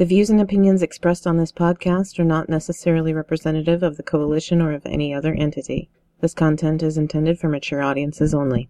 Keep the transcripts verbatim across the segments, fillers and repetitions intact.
The views and opinions expressed on this podcast are not necessarily representative of the Coalition or of any other entity. This content is intended for mature audiences only.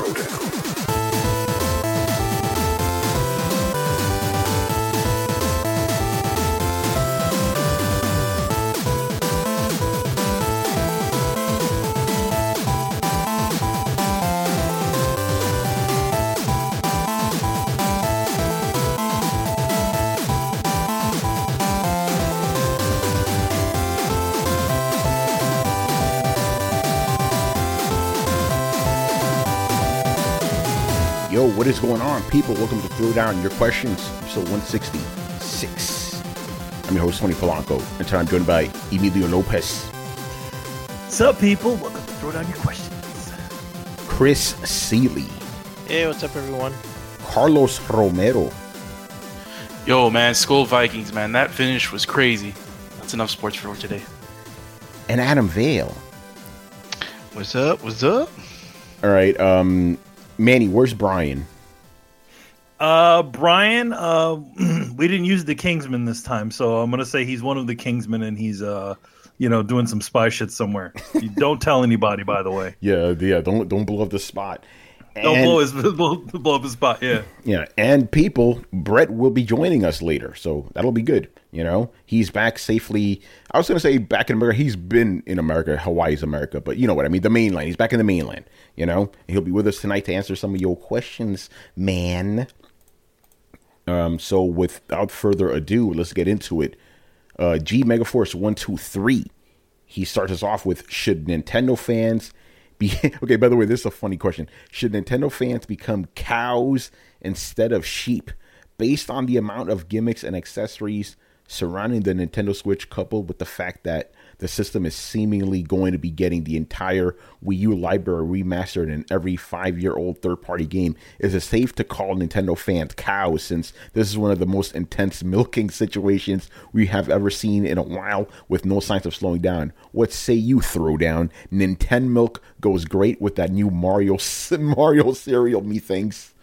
Yo, what is going on, people? Welcome to Throw Down Your Questions, episode one sixty-six. I'm your host, Tony Polanco, and today I'm joined by Emilio Lopez. What's up, people? Welcome to Throw Down Your Questions. Chris Seeley. Hey, what's up, everyone? Carlos Romero. Yo, man, Skull Vikings, man. That finish was crazy. That's enough sports for today. And Adam Vale. What's up? What's up? All right, um... Manny, where's Brian? Uh, Brian, uh, we didn't use the Kingsman this time, so I'm gonna say he's one of the Kingsmen, and he's uh, you know, doing some spy shit somewhere. You don't tell anybody, by the way. Yeah, yeah. Don't don't blow up the spot. And, don't blow his blow, blow up his spot. Yeah, yeah. And people, Brett will be joining us later, so that'll be good. You know, he's back safely. I was gonna say back in America. He's been in America. Hawaii's America, but you know what I mean. The mainland. He's back in the mainland. You know, and he'll be with us tonight to answer some of your questions, man. Um, so without further ado, let's get into it. Uh, G Megaforce one two three. He starts us off with: should Nintendo fans be okay? By the way, this is a funny question. Should Nintendo fans become cows instead of sheep, based on the amount of gimmicks and accessories surrounding the Nintendo Switch, coupled with the fact that the system is seemingly going to be getting the entire Wii U library remastered in every five-year-old third-party game? Is it safe to call Nintendo fans cows, since this is one of the most intense milking situations we have ever seen in a while, with no signs of slowing down? What say you, Throwdown? Nintendo milk goes great with that new Mario Mario cereal, methinks.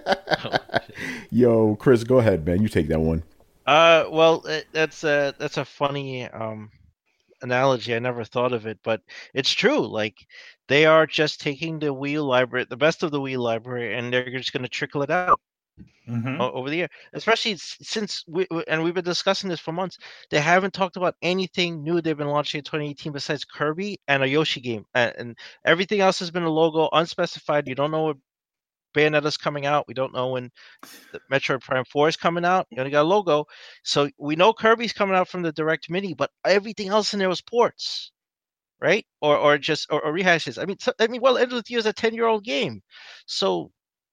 Yo, Chris, go ahead, man. You take that one. Uh, well, it, that's a that's a funny um analogy. I never thought of it, but it's true. Like, they are just taking the Wii U library, the best of the Wii U library, and they're just going to trickle it out mm-hmm. over the year. Especially since we and we've been discussing this for months. They haven't talked about anything new they've been launching in twenty eighteen besides Kirby and a Yoshi game, and, and everything else has been a logo, unspecified. You don't know what Bayonetta's coming out. We don't know when the Metroid Prime four is coming out. You only got a logo. So we know Kirby's coming out from the Direct Mini, but everything else in there was ports, right? Or or just or, or rehashes. I mean, so, I mean, well, End of the Year is a ten-year-old game. So,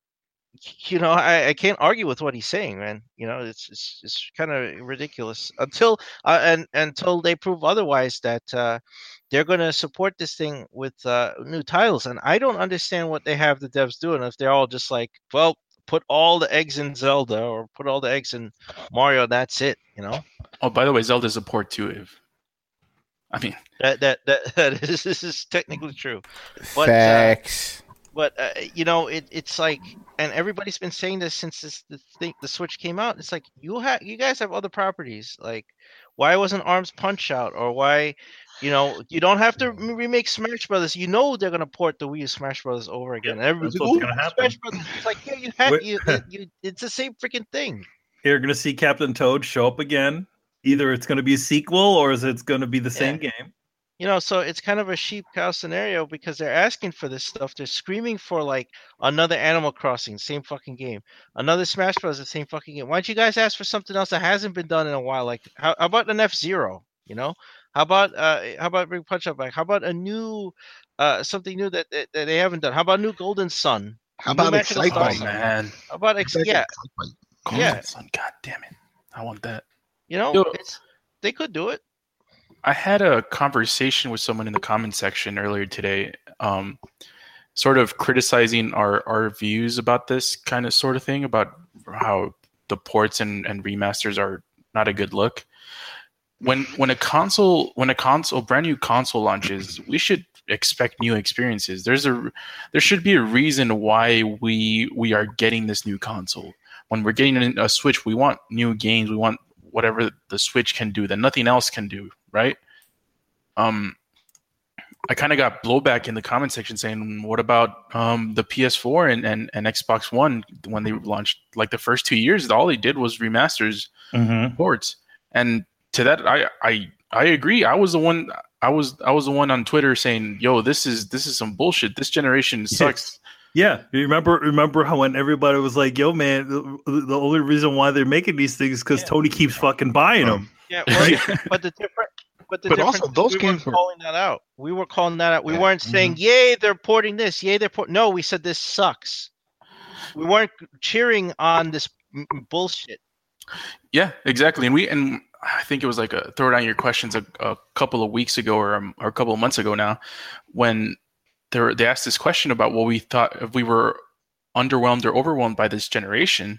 you know, I, I can't argue with what he's saying, man. You know, it's it's, it's kind of ridiculous until uh, and until they prove otherwise, that uh, they're going to support this thing with uh, new titles. And I don't understand what they have the devs doing if they're all just like, well, put all the eggs in Zelda or put all the eggs in Mario. That's it, you know? Oh, by the way, Zelda's a port too. If I mean that that that, that is, this is technically true. But, Facts. Uh, but uh, you know, it, it's like, and everybody's been saying this since this the thing the Switch came out. It's like, you have you guys have other properties. Like, why wasn't Arms Punch out, or why? You know, you don't have to remake Smash Brothers. You know they're gonna port the Wii U Smash Brothers over again. Yeah, everybody's that's what's gonna happen. Smash Brothers. It's like, yeah, you have you, you. It's the same freaking thing. You're gonna see Captain Toad show up again. Either it's gonna be a sequel, or is it's gonna be the same yeah. game. You know, so it's kind of a sheep cow scenario, because they're asking for this stuff. They're screaming for like another Animal Crossing, same fucking game, another Smash Bros, the same fucking game. Why don't you guys ask for something else that hasn't been done in a while? Like, how, how about an F-Zero? You know, how about uh, how about Bring Punch Out back? How about a new, uh, something new that, that, that they haven't done? How about New Golden Sun? How about Excitebike, man? How about Ex- yeah, Golden yeah. Sun, God damn it, I want that. You know, Yo, it's they could do it. I had a conversation with someone in the comment section earlier today, um, sort of criticizing our, our views about this kind of sort of thing, about how the ports and, and remasters are not a good look. When when a console when a console brand new console launches, we should expect new experiences. There's a there should be a reason why we we are getting this new console. When we're getting a Switch, we want new games. We want whatever the Switch can do that nothing else can do, right? Um, I kind of got blowback in the comment section saying, what about um, the P S four and, and, and Xbox One when they launched? Like the first two years, all they did was remasters, Mm-hmm. ports. And to that, I, I I agree. I was the one. I was I was the one on Twitter saying, "Yo, this is this is some bullshit. This generation sucks." Yeah, you remember remember how when everybody was like, "Yo, man, the, the only reason why they're making these things is because Yeah. Tony keeps fucking buying them." Yeah, well, but the different, but the But difference also, is those we games were were- calling that out. We were calling that out. We Yeah. weren't saying, "Yay, they're porting this. Yay, they're porting." No, we said this sucks. We weren't cheering on this m- m- bullshit. Yeah, exactly. And we and I think it was like a throw down your questions a, a couple of weeks ago or, um, or a couple of months ago now, when they were, they asked this question about what we thought if we were underwhelmed or overwhelmed by this generation,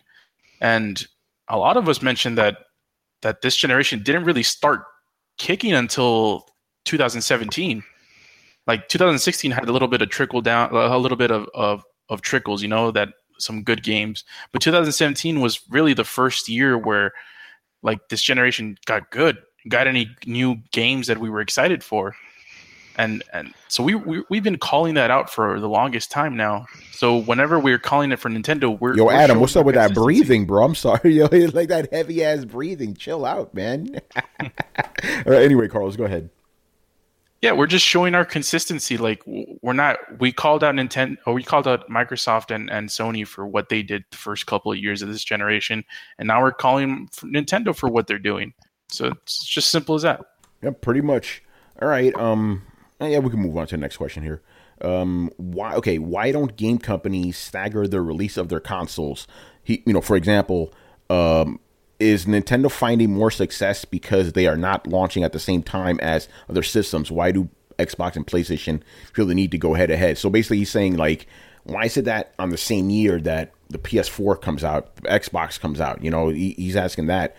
and a lot of us mentioned that that this generation didn't really start kicking until two thousand seventeen. Like two thousand sixteen had a little bit of trickle down, a little bit of of, of trickles, you know, that some good games. But two thousand seventeen was really the first year where like this generation got good, got any new games that we were excited for. And and so we, we we've been calling that out for the longest time now. So whenever we're calling it for Nintendo, we're Yo, we're Adam, showing what's up with that consistency. breathing, bro? I'm sorry, yo, it's like that heavy ass breathing. Chill out, man. All right, anyway, Carlos, go ahead. Yeah, we're just showing our consistency. Like w- we're not. We called out Nintendo, or we called out Microsoft and, and Sony for what they did the first couple of years of this generation, and now we're calling for Nintendo for what they're doing. So it's just simple as that. Yeah, pretty much. All right. Um. Yeah, we can move on to the next question here. Um. Why? Okay. Why don't game companies stagger the release of their consoles? He, you know, for example, um, is Nintendo finding more success because they are not launching at the same time as other systems? Why do Xbox and PlayStation feel the need to go head to head? So basically, he's saying like, why is it that on the same year that the P S four comes out, Xbox comes out? You know, he, he's asking that.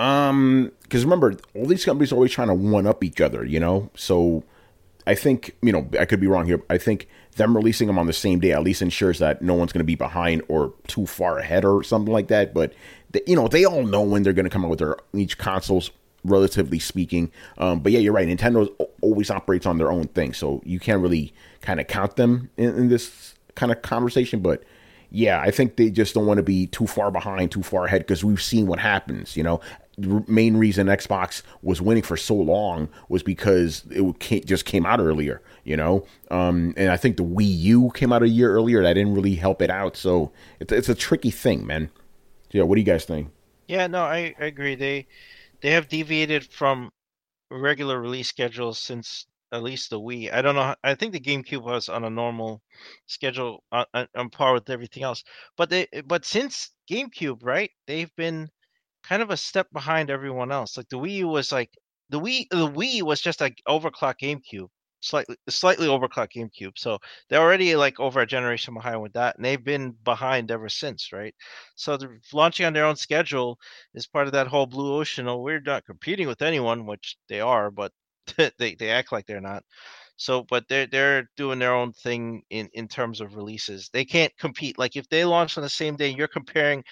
Um, because remember, all these companies are always trying to one up each other. You know, so. I think, you know, I could be wrong here. I think them releasing them on the same day at least ensures that no one's going to be behind or too far ahead or something like that. But, they, you know, they all know when they're going to come out with their each consoles, relatively speaking. Um, but yeah, you're right. Nintendo always operates on their own thing. So you can't really kind of count them in, in this kind of conversation. But yeah, I think they just don't want to be too far behind, too far ahead, because we've seen what happens, you know. The main reason Xbox was winning for so long was because it came, just came out earlier, you know. Um, and I think the Wii U came out a year earlier. That didn't really help it out. So it's it's a tricky thing, man. Yeah, what do you guys think? Yeah, no, I, I agree. They they have deviated from regular release schedules since at least the Wii. I don't know. I think the GameCube was on a normal schedule on, on, on par with everything else. But they but since GameCube, right? They've been kind of a step behind everyone else. Like the Wii U was like the Wii the Wii was just like overclocked GameCube, slightly slightly overclocked GameCube. So they're already like over a generation behind with that, and they've been behind ever since, right? So they're launching on their own schedule is part of that whole blue ocean. Oh, we're not competing with anyone, which they are, but they they act like they're not. So, but they're they're doing their own thing in in terms of releases. They can't compete. Like if they launch on the same day, you're comparing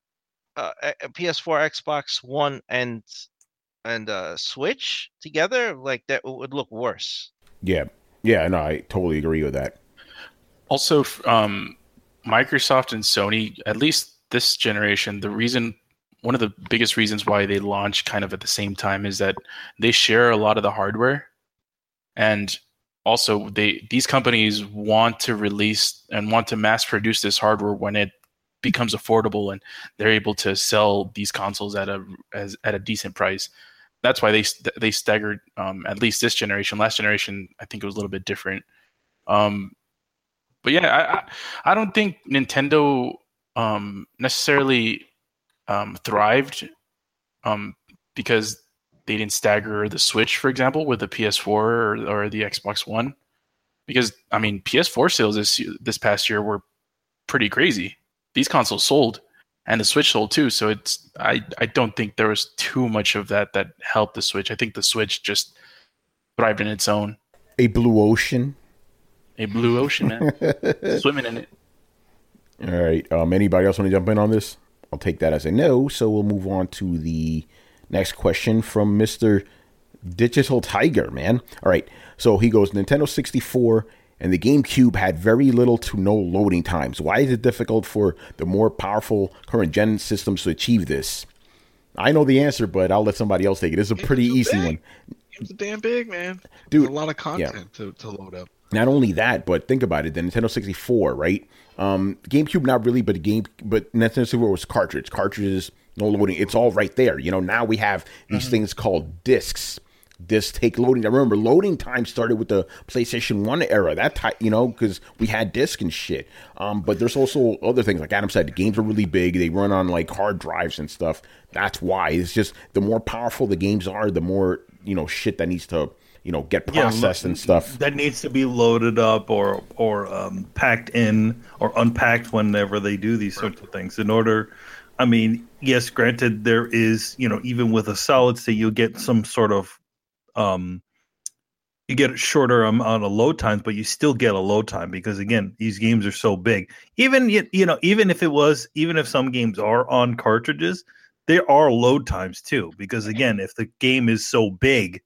uh, a P S four, Xbox One, and and uh, Switch together, like that would look worse. Yeah, yeah, no, I totally agree with that. Also, um, Microsoft and Sony, at least this generation, the reason, one of the biggest reasons why they launch kind of at the same time is that they share a lot of the hardware, and also they these companies want to release and want to mass produce this hardware when it becomes affordable and they're able to sell these consoles at a as at a decent price. That's why they they staggered um, at least this generation. Last generation, I think it was a little bit different. Um, but yeah, I I don't think Nintendo um, necessarily um, thrived um, because they didn't stagger the Switch, for example, with the P S four or, or the Xbox One. Because I mean, P S four sales this this past year were pretty crazy. These consoles sold, and the Switch sold too. So it's I, I don't think there was too much of that that helped the Switch. I think the Switch just thrived in its own. A blue ocean. A blue ocean, man. Swimming in it. All right. Um, anybody else want to jump in on this? I'll take that as a no. So we'll move on to the Next question from Mister Digital Tiger, man. All right. So he goes, Nintendo sixty-four and the GameCube had very little to no loading times. Why is it difficult for the more powerful current gen systems to achieve this? I know the answer, but I'll let somebody else take it. It's a pretty easy big. one. It's damn big, man. Dude, There's a lot of content yeah. to, to load up. Not only that, but think about it. The Nintendo sixty-four, right? Um, GameCube, not really, but game, but Nintendo sixty-four was cartridge. Cartridges, no loading. It's all right there. You know, now we have these mm-hmm. things called discs. Discs take loading. I remember loading time started with the PlayStation one era. That type, you know, because we had disc and shit. Um, but there's also other things. Like Adam said, the games are really big. They run on like hard drives and stuff. That's why. It's just the more powerful the games are, the more, you know, shit that needs to, you know, get processed yeah, and stuff. That needs to be loaded up or or um, packed in or unpacked whenever they do these sorts of things. In order, I mean, yes, granted, there is, you know, even with a solid state, you'll get some sort of, um, you get a shorter amount of load times, but you still get a load time because, again, these games are so big. Even, you know, even if it was, even if some games are on cartridges, there are load times too. Because, again, if the game is so big,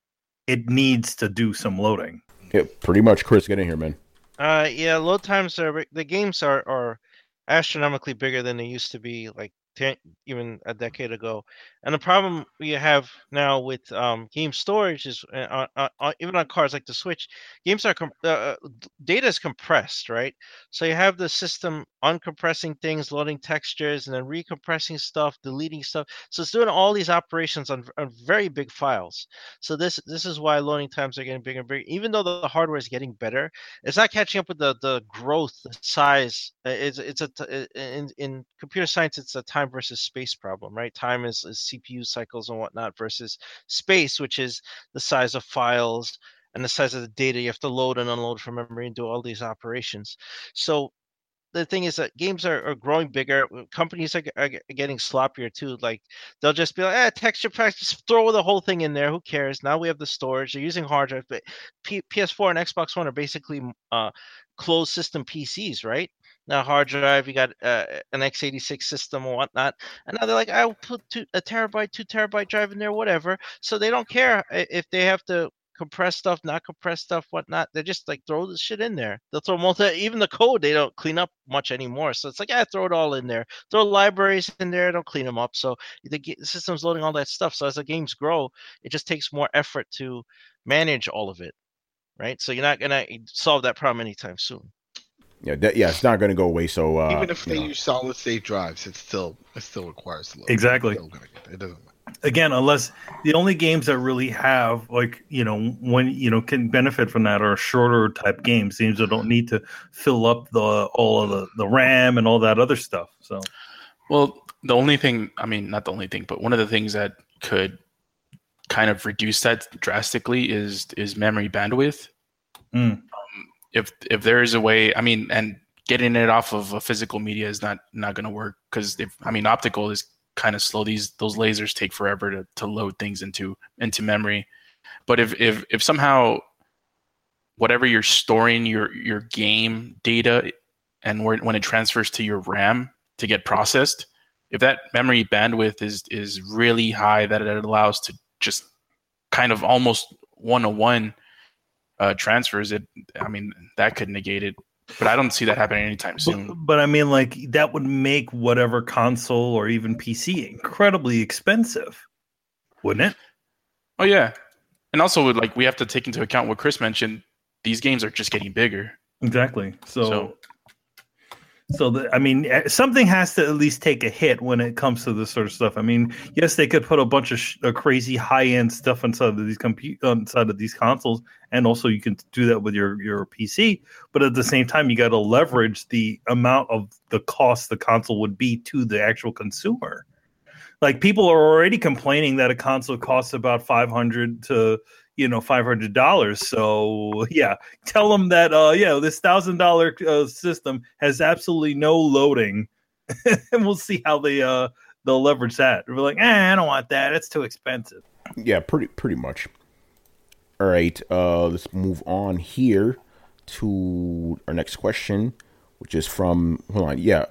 it needs to do some loading. Yeah, pretty much. Chris, get in here, man. Uh, yeah, load times are the games are, are astronomically bigger than they used to be, like ten, even a decade ago. And the problem we have now with um, game storage is, uh, uh, uh, even on cards like the Switch, games are com- uh, data is compressed, right? So you have the system uncompressing things, loading textures, and then recompressing stuff, deleting stuff. So it's doing all these operations on, on very big files. So this this is why loading times are getting bigger and bigger. Even though the hardware is getting better, it's not catching up with the the growth, the size. It's it's a in in computer science, it's a time versus space problem, right? Time is, is C P U cycles and whatnot versus space, which is the size of files and the size of the data you have to load and unload from memory and do all these operations. So the thing is that games are, are growing bigger. Companies are, are getting sloppier too. Like they'll just be like, eh, texture packs, just throw the whole thing in there. Who cares? Now we have the storage. They're using hard drive, but P- P S four and Xbox One are basically uh, closed system P Cs, right? Now hard drive, you got uh, an x eighty-six system or whatnot, and now they're like, I'll put two, a terabyte, two terabyte drive in there, whatever. So they don't care if they have to compress stuff, not compress stuff, whatnot. They just like throw the shit in there. They'll throw multi, even the code they don't clean up much anymore. So it's like, yeah, throw it all in there. Throw libraries in there, don't clean them up. So the, the system's loading all that stuff. So as the games grow, it just takes more effort to manage all of it, right? So you're not gonna solve that problem anytime soon. Yeah, that, yeah, it's not going to go away. So uh, even if they know. use solid state drives, it still it still requires load. Exactly. It, it doesn't matter. Again, unless the only games that really have, like, you know, when you know can benefit from that are shorter type games, games that don't need to fill up the all of the, the RAM and all that other stuff. So, well, the only thing, I mean, not the only thing, but one of the things that could kind of reduce that drastically is is memory bandwidth. Mm. If if there is a way, I mean, and getting it off of a physical media is not not going to work because if I mean optical is kind of slow. These those lasers take forever to, to load things into into memory. But if if if somehow whatever you're storing your your game data and where, when it transfers to your RAM to get processed, if that memory bandwidth is is really high that it allows to just kind of almost one to one. Uh, transfers it. I mean, that could negate it, but I don't see that happening anytime soon. But, but I mean, like that would make whatever console or even P C incredibly expensive, wouldn't it? Oh yeah, and also like we have to take into account what Chris mentioned. These games are just getting bigger. Exactly. So, so, so the, I mean, something has to at least take a hit when it comes to this sort of stuff. I mean, yes, they could put a bunch of sh- uh, crazy high end stuff inside of these compu- inside of these consoles. And also you can do that with your, your P C. But at the same time, you got to leverage the amount of the cost the console would be to the actual consumer. Like people are already complaining that a console costs about five hundred to, you know, five hundred dollars. So yeah, tell them that, uh, yeah, this thousand dollar uh, system has absolutely no loading and we'll see how they, uh, they'll leverage that. We're like, eh, I don't want that. It's too expensive. Yeah, pretty, pretty much. All right, uh, let's move on here to our next question, which is from, hold on, yeah.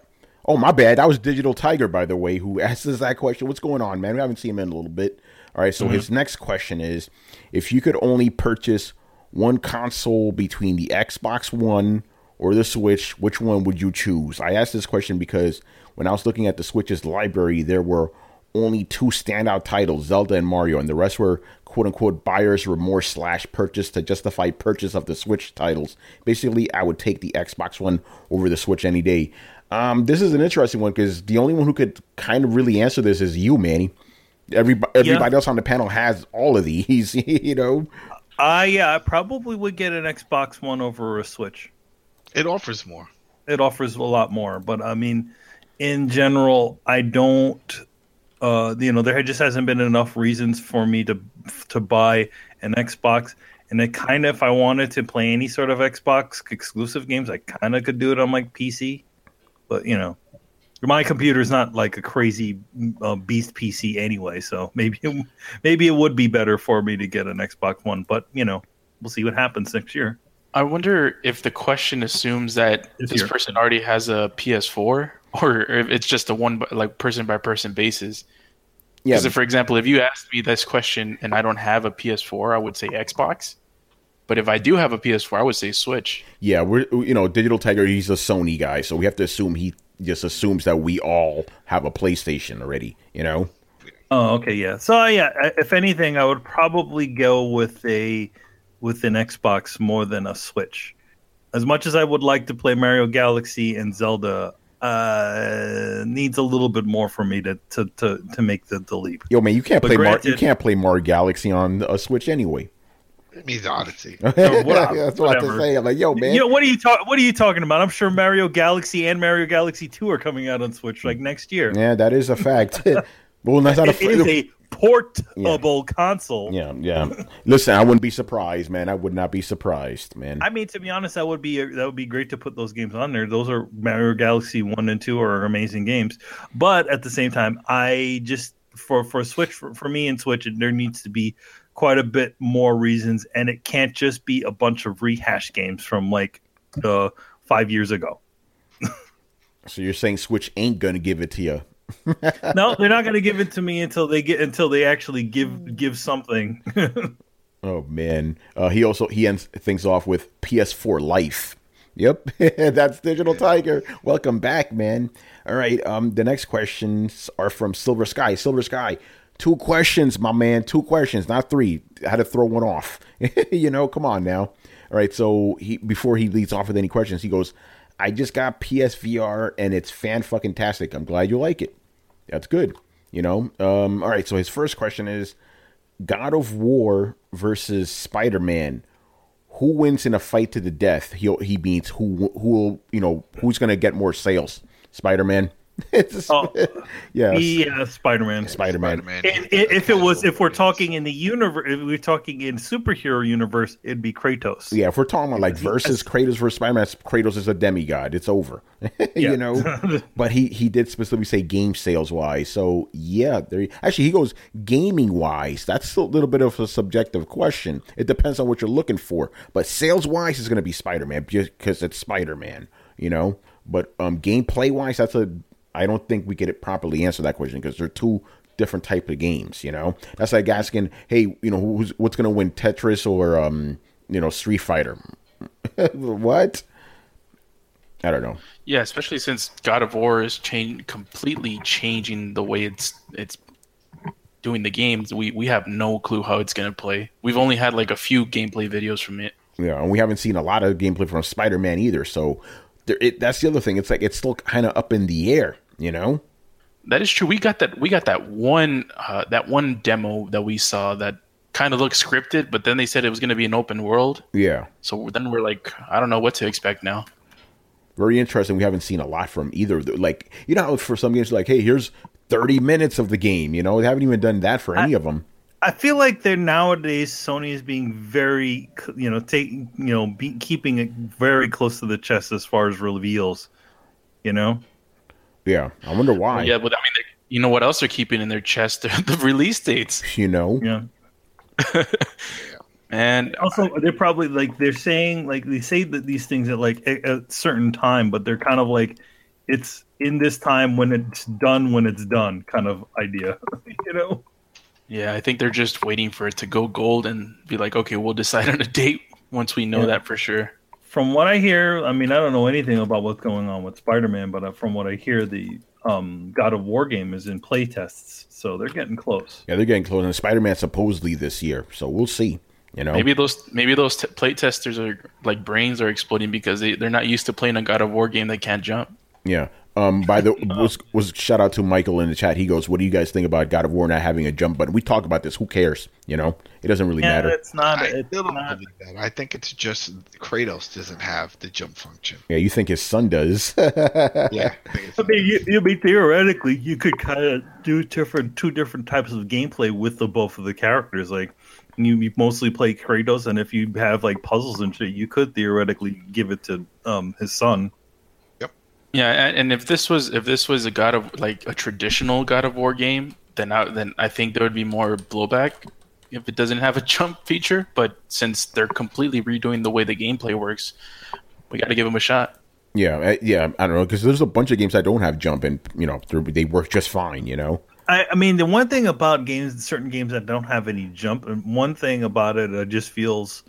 Oh, my bad. That was Digital Tiger, by the way, who asked us that question. What's going on, man? We haven't seen him in a little bit. All right, so mm-hmm. his next question is, if you could only purchase one console between the Xbox One or the Switch, which one would you choose? I asked this question because when I was looking at the Switch's library, there were only two standout titles, Zelda and Mario, and the rest were quote-unquote buyer's remorse slash purchase to justify purchase of the Switch titles. Basically, I would take the Xbox One over the Switch any day. Um, this is an interesting one because the only one who could kind of really answer this is you, Manny. Everybody, everybody yeah. else on the panel has all of these, you know? Uh, yeah, I probably would get an Xbox One over a Switch. It offers more. It offers a lot more. But, I mean, in general, I don't... Uh, you know, there just hasn't been enough reasons for me to to buy an Xbox. And it kind of, if I wanted to play any sort of Xbox exclusive games, I kind of could do it on my P C. But, you know, my computer is not like a crazy uh, beast P C anyway. So maybe maybe it would be better for me to get an Xbox One. But, you know, we'll see what happens next year. I wonder if the question assumes that this, this person already has a P S four, or if it's just a one like person by person basis. Yeah. Because, for example, if you asked me this question and I don't have a P S four, I would say Xbox. But if I do have a P S four, I would say Switch. Yeah, we're you know Digital Tiger. He's a Sony guy, so we have to assume he just assumes that we all have a PlayStation already. You know. Oh, okay, yeah. So yeah, if anything, I would probably go with a with an Xbox more than a Switch. As much as I would like to play Mario Galaxy and Zelda, uh, needs a little bit more for me to to to, to make the, the leap. Yo, man, you can't but play granted, Mar- you can't play Mario Galaxy on a Switch anyway. It means Odyssey. No, what, That's what I have to say. I'm like, yo, man. You know, what are you talking? What are you talking about? I'm sure Mario Galaxy and Mario Galaxy two are coming out on Switch like next year. Yeah, that is a fact. Well, that's not it a. It is a portable yeah. console. Yeah, yeah. Listen, I wouldn't be surprised, man. I would not be surprised, man. I mean, to be honest, that would be that would be great to put those games on there. Those are Mario Galaxy one and two are amazing games. But at the same time, I just for for Switch for, for me and Switch, there needs to be quite a bit more reasons, and it can't just be a bunch of rehash games from like uh, five years ago. So you're saying Switch ain't gonna give it to you? No, they're not going to give it to me until they get until they actually give give something. Oh man, uh, he also he ends things off with P S four Life. Yep, that's Digital Tiger. Welcome back, man. All right, um, the next questions are from Silver Sky. Silver Sky, two questions, my man. Two questions, not three. I had to throw one off. You know, come on now. All right, so he before he leads off with any questions, he goes, "I just got P S V R and it's fan fucking tastic. I'm glad you like it. That's good." You know. Um. All right. So his first question is, God of War versus Spider-Man. Who wins in a fight to the death? He he beats who who will you know who's gonna get more sales? Spider-Man. It's oh, yeah, yeah, Spider-Man. Spider-Man. Spider-Man. And if it was, if we're talking in the universe, if we're talking in superhero universe, it'd be Kratos. Yeah, if we're talking about like versus Kratos versus Spider-Man, Kratos is a demigod. It's over. You know. But he he did specifically say game sales wise. So yeah, there. Actually, he goes gaming wise. That's a little bit of a subjective question. It depends on what you're looking for. But sales wise is going to be Spider-Man because it's Spider-Man. You know. But um, gameplay wise, that's a I don't think we could properly answer that question because they're two different type of games, you know? That's like asking, hey, you know, who's what's going to win, Tetris or, um, you know, Street Fighter? What? I don't know. Yeah, especially since God of War is change, completely changing the way it's it's doing the games. We, we have no clue how it's going to play. We've only had like a few gameplay videos from it. Yeah, and we haven't seen a lot of gameplay from Spider-Man either, so there, it, that's the other thing. It's like it's still kind of up in the air. You know, that is true. We got that. We got that one. Uh, that one demo that we saw that kind of looked scripted, but then they said it was going to be an open world. Yeah. So then we're like, I don't know what to expect now. Very interesting. We haven't seen a lot from either of the, like, you know, how for some games, like, hey, here's thirty minutes of the game. You know, they haven't even done that for any I, of them. I feel like they're nowadays Sony is being very, you know, taking, you know, be, keeping it very close to the chest as far as reveals. You know. Yeah, I wonder why. Yeah, but I mean, you know what else they're keeping in their chest? The release dates. You know. Yeah. And also, they're probably like they're saying like they say that these things at like a, a certain time, but they're kind of like it's in this time when it's done when it's done kind of idea, you know? Yeah, I think they're just waiting for it to go gold and be like, okay, we'll decide on a date once we know Yeah. that for sure. From what I hear, I mean, I don't know anything about what's going on with Spider-Man, but uh, from what I hear, the um, God of War game is in play tests, so they're getting close. Yeah, they're getting close. And Spider-Man supposedly this year, so we'll see. You know, Maybe those maybe those t- play testers are like brains are exploding because they they're not used to playing a God of War game that can't jump. Yeah. Um. By the was was shout out to Michael in the chat. He goes, "What do you guys think about God of War not having a jump button?" We talk about this. Who cares? You know, it doesn't really Yeah, matter. it's not. I It's still don't not. believe that. I think it's just Kratos doesn't have the jump function. Yeah, you think his son does? Yeah. I think it's- I mean, you, you mean theoretically, you could kind of do different, two different types of gameplay with the both of the characters. Like, you, you mostly play Kratos, and if you have like puzzles and shit, you could theoretically give it to um his son. Yeah, and, and if this was if this was a God of like a traditional God of War game, then I, then I think there would be more blowback if it doesn't have a jump feature. But since they're completely redoing the way the gameplay works, we got to give them a shot. Yeah, uh, yeah. I don't know because there's a bunch of games that don't have jump, and you know they're- they work just fine. You know. I, I mean, the one thing about games, certain games that don't have any jump, and one thing about it, uh, just feels,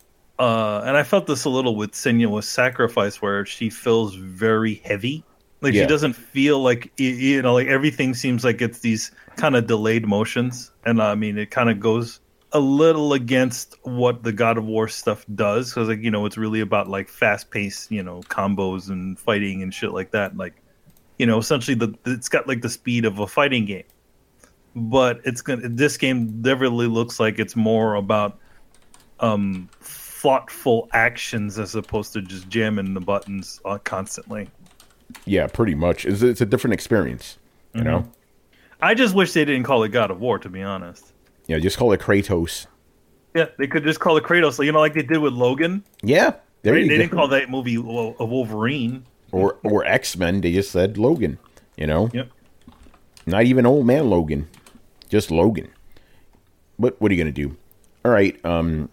uh, and I felt this a little with Senua's Sacrifice, where she feels very heavy. Like Yeah. she doesn't feel like y- you know, like everything seems like it's these kind of delayed motions, and uh, I mean, it kind of goes a little against what the God of War stuff does, because like you know, it's really about like fast paced, you know, combos and fighting and shit like that, like. You know, essentially, the it's got like the speed of a fighting game, but it's gonna. This game definitely looks like it's more about um, thoughtful actions as opposed to just jamming the buttons uh, constantly. Yeah, pretty much. It's, it's a different experience. You Mm-hmm. know. I just wish they didn't call it God of War, to be honest. Yeah, just call it Kratos. Yeah, they could just call it Kratos, you know, like they did with Logan. Yeah, there They, you they go. didn't call that movie Wo- a Wolverine. or or X-Men. They just said Logan. You know. Yep. Not even old man Logan, just Logan. What what are you gonna do? All right. Um.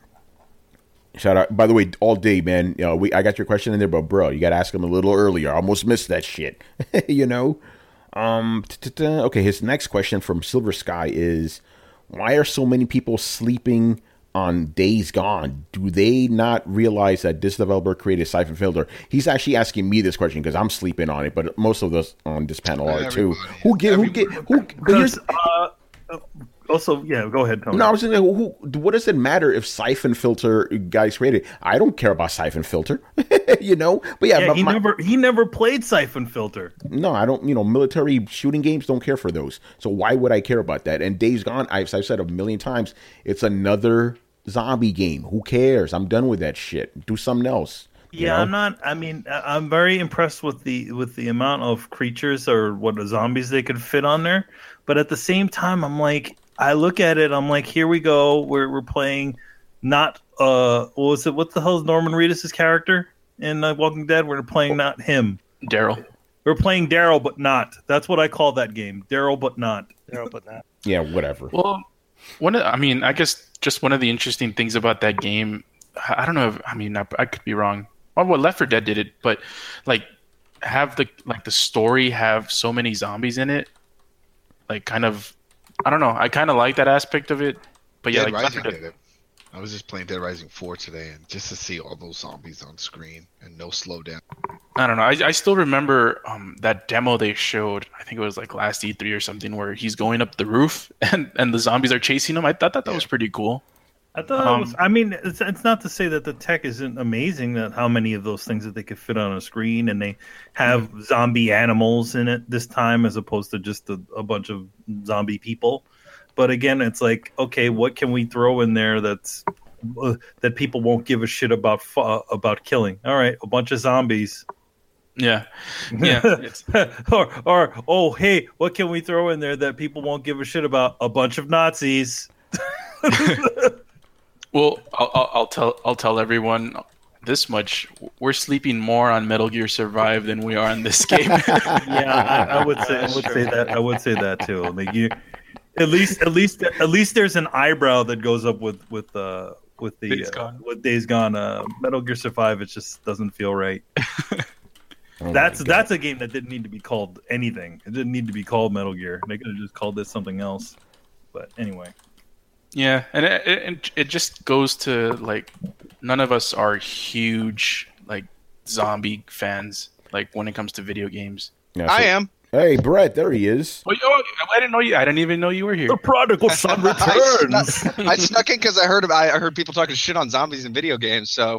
Shout out. By the way, all day, man. You know, we I got your question in there, but bro, you got to ask him a little earlier. I almost missed that shit. You know. Um. t-t-t- Okay. His next question from Silver Sky is, why are so many people sleeping on Days Gone? Do they not realize that this developer created Siphon Filter? He's actually asking me this question because I'm sleeping on it, but most of us on this panel are too. Everybody. Who get? Who get? Who? But here's, Because uh, uh, also, yeah, go ahead, Tony. no, I was saying, who, what does it matter if Siphon Filter guys created? I don't care about Siphon Filter, you know. But yeah, yeah, my- he my- never he never played Siphon Filter. no, I don't. You know, military shooting games don't care for those. So why would I care about that? And Days Gone, I've, I've said a million times, it's another zombie game. Who cares? I'm done with that shit. Do something else. you Yeah, know? I'm not. I mean, I- I'm very impressed with the with the amount of creatures or what the zombies they could fit on there. But at the same time, I'm like, I look at it, I'm like, here we go. We're we're playing not uh, what was it? What the hell is Norman Reedus' character in uh, Walking Dead? We're playing not him. Daryl. We're playing Daryl, but not. That's what I call that game. Daryl, but not. Daryl, but not. Yeah, whatever. Well, one of, I mean, I guess just one of the interesting things about that game, I I don't know if, I mean, I, I could be wrong. Oh, well, Left four Dead did it, but like have the, like the story have so many zombies in it, like kind of, I don't know. I kind of like that aspect of it, but yeah, Dead like Left Rising four Dead, did it. I was just playing Dead Rising four today, and just to see all those zombies on screen and no slowdown. I don't know. I, I still remember um, that demo they showed. I think it was like last E three or something, where he's going up the roof and, and the zombies are chasing him. I thought that, that was pretty cool. I thought Um, it was. I mean, it's, it's not to say that the tech isn't amazing. That how many of those things that they could fit on a screen, and they have zombie animals in it this time, as opposed to just a, a bunch of zombie people. But again, it's like, okay, what can we throw in there that's uh, that people won't give a shit about fu- uh, about killing? All right, a bunch of zombies. Yeah, yeah. It's, or or oh hey, what can we throw in there that people won't give a shit about? A bunch of Nazis. well, I'll, I'll, I'll tell I'll tell everyone this much: we're sleeping more on Metal Gear Survive than we are on this game. Yeah, I, I would say I would say that I would say that too. Like you, at least at least at least there's an eyebrow that goes up with with uh with the Days uh, Gone. with Days Gone. Uh, Metal Gear Survive, it just doesn't feel right. Oh that's my God. that's a game that didn't need to be called anything. It didn't need to be called Metal Gear. They could have just called this something else. But anyway, Yeah, and it, it it just goes to like none of us are huge like zombie fans like when it comes to video games. Yeah, so- I am. Hey, Brett, there he is. Oh, oh, I didn't know you. I didn't even know you were here. the prodigal son I returns. snuck, I snuck in because I heard about, I heard people talking shit on zombies in video games, so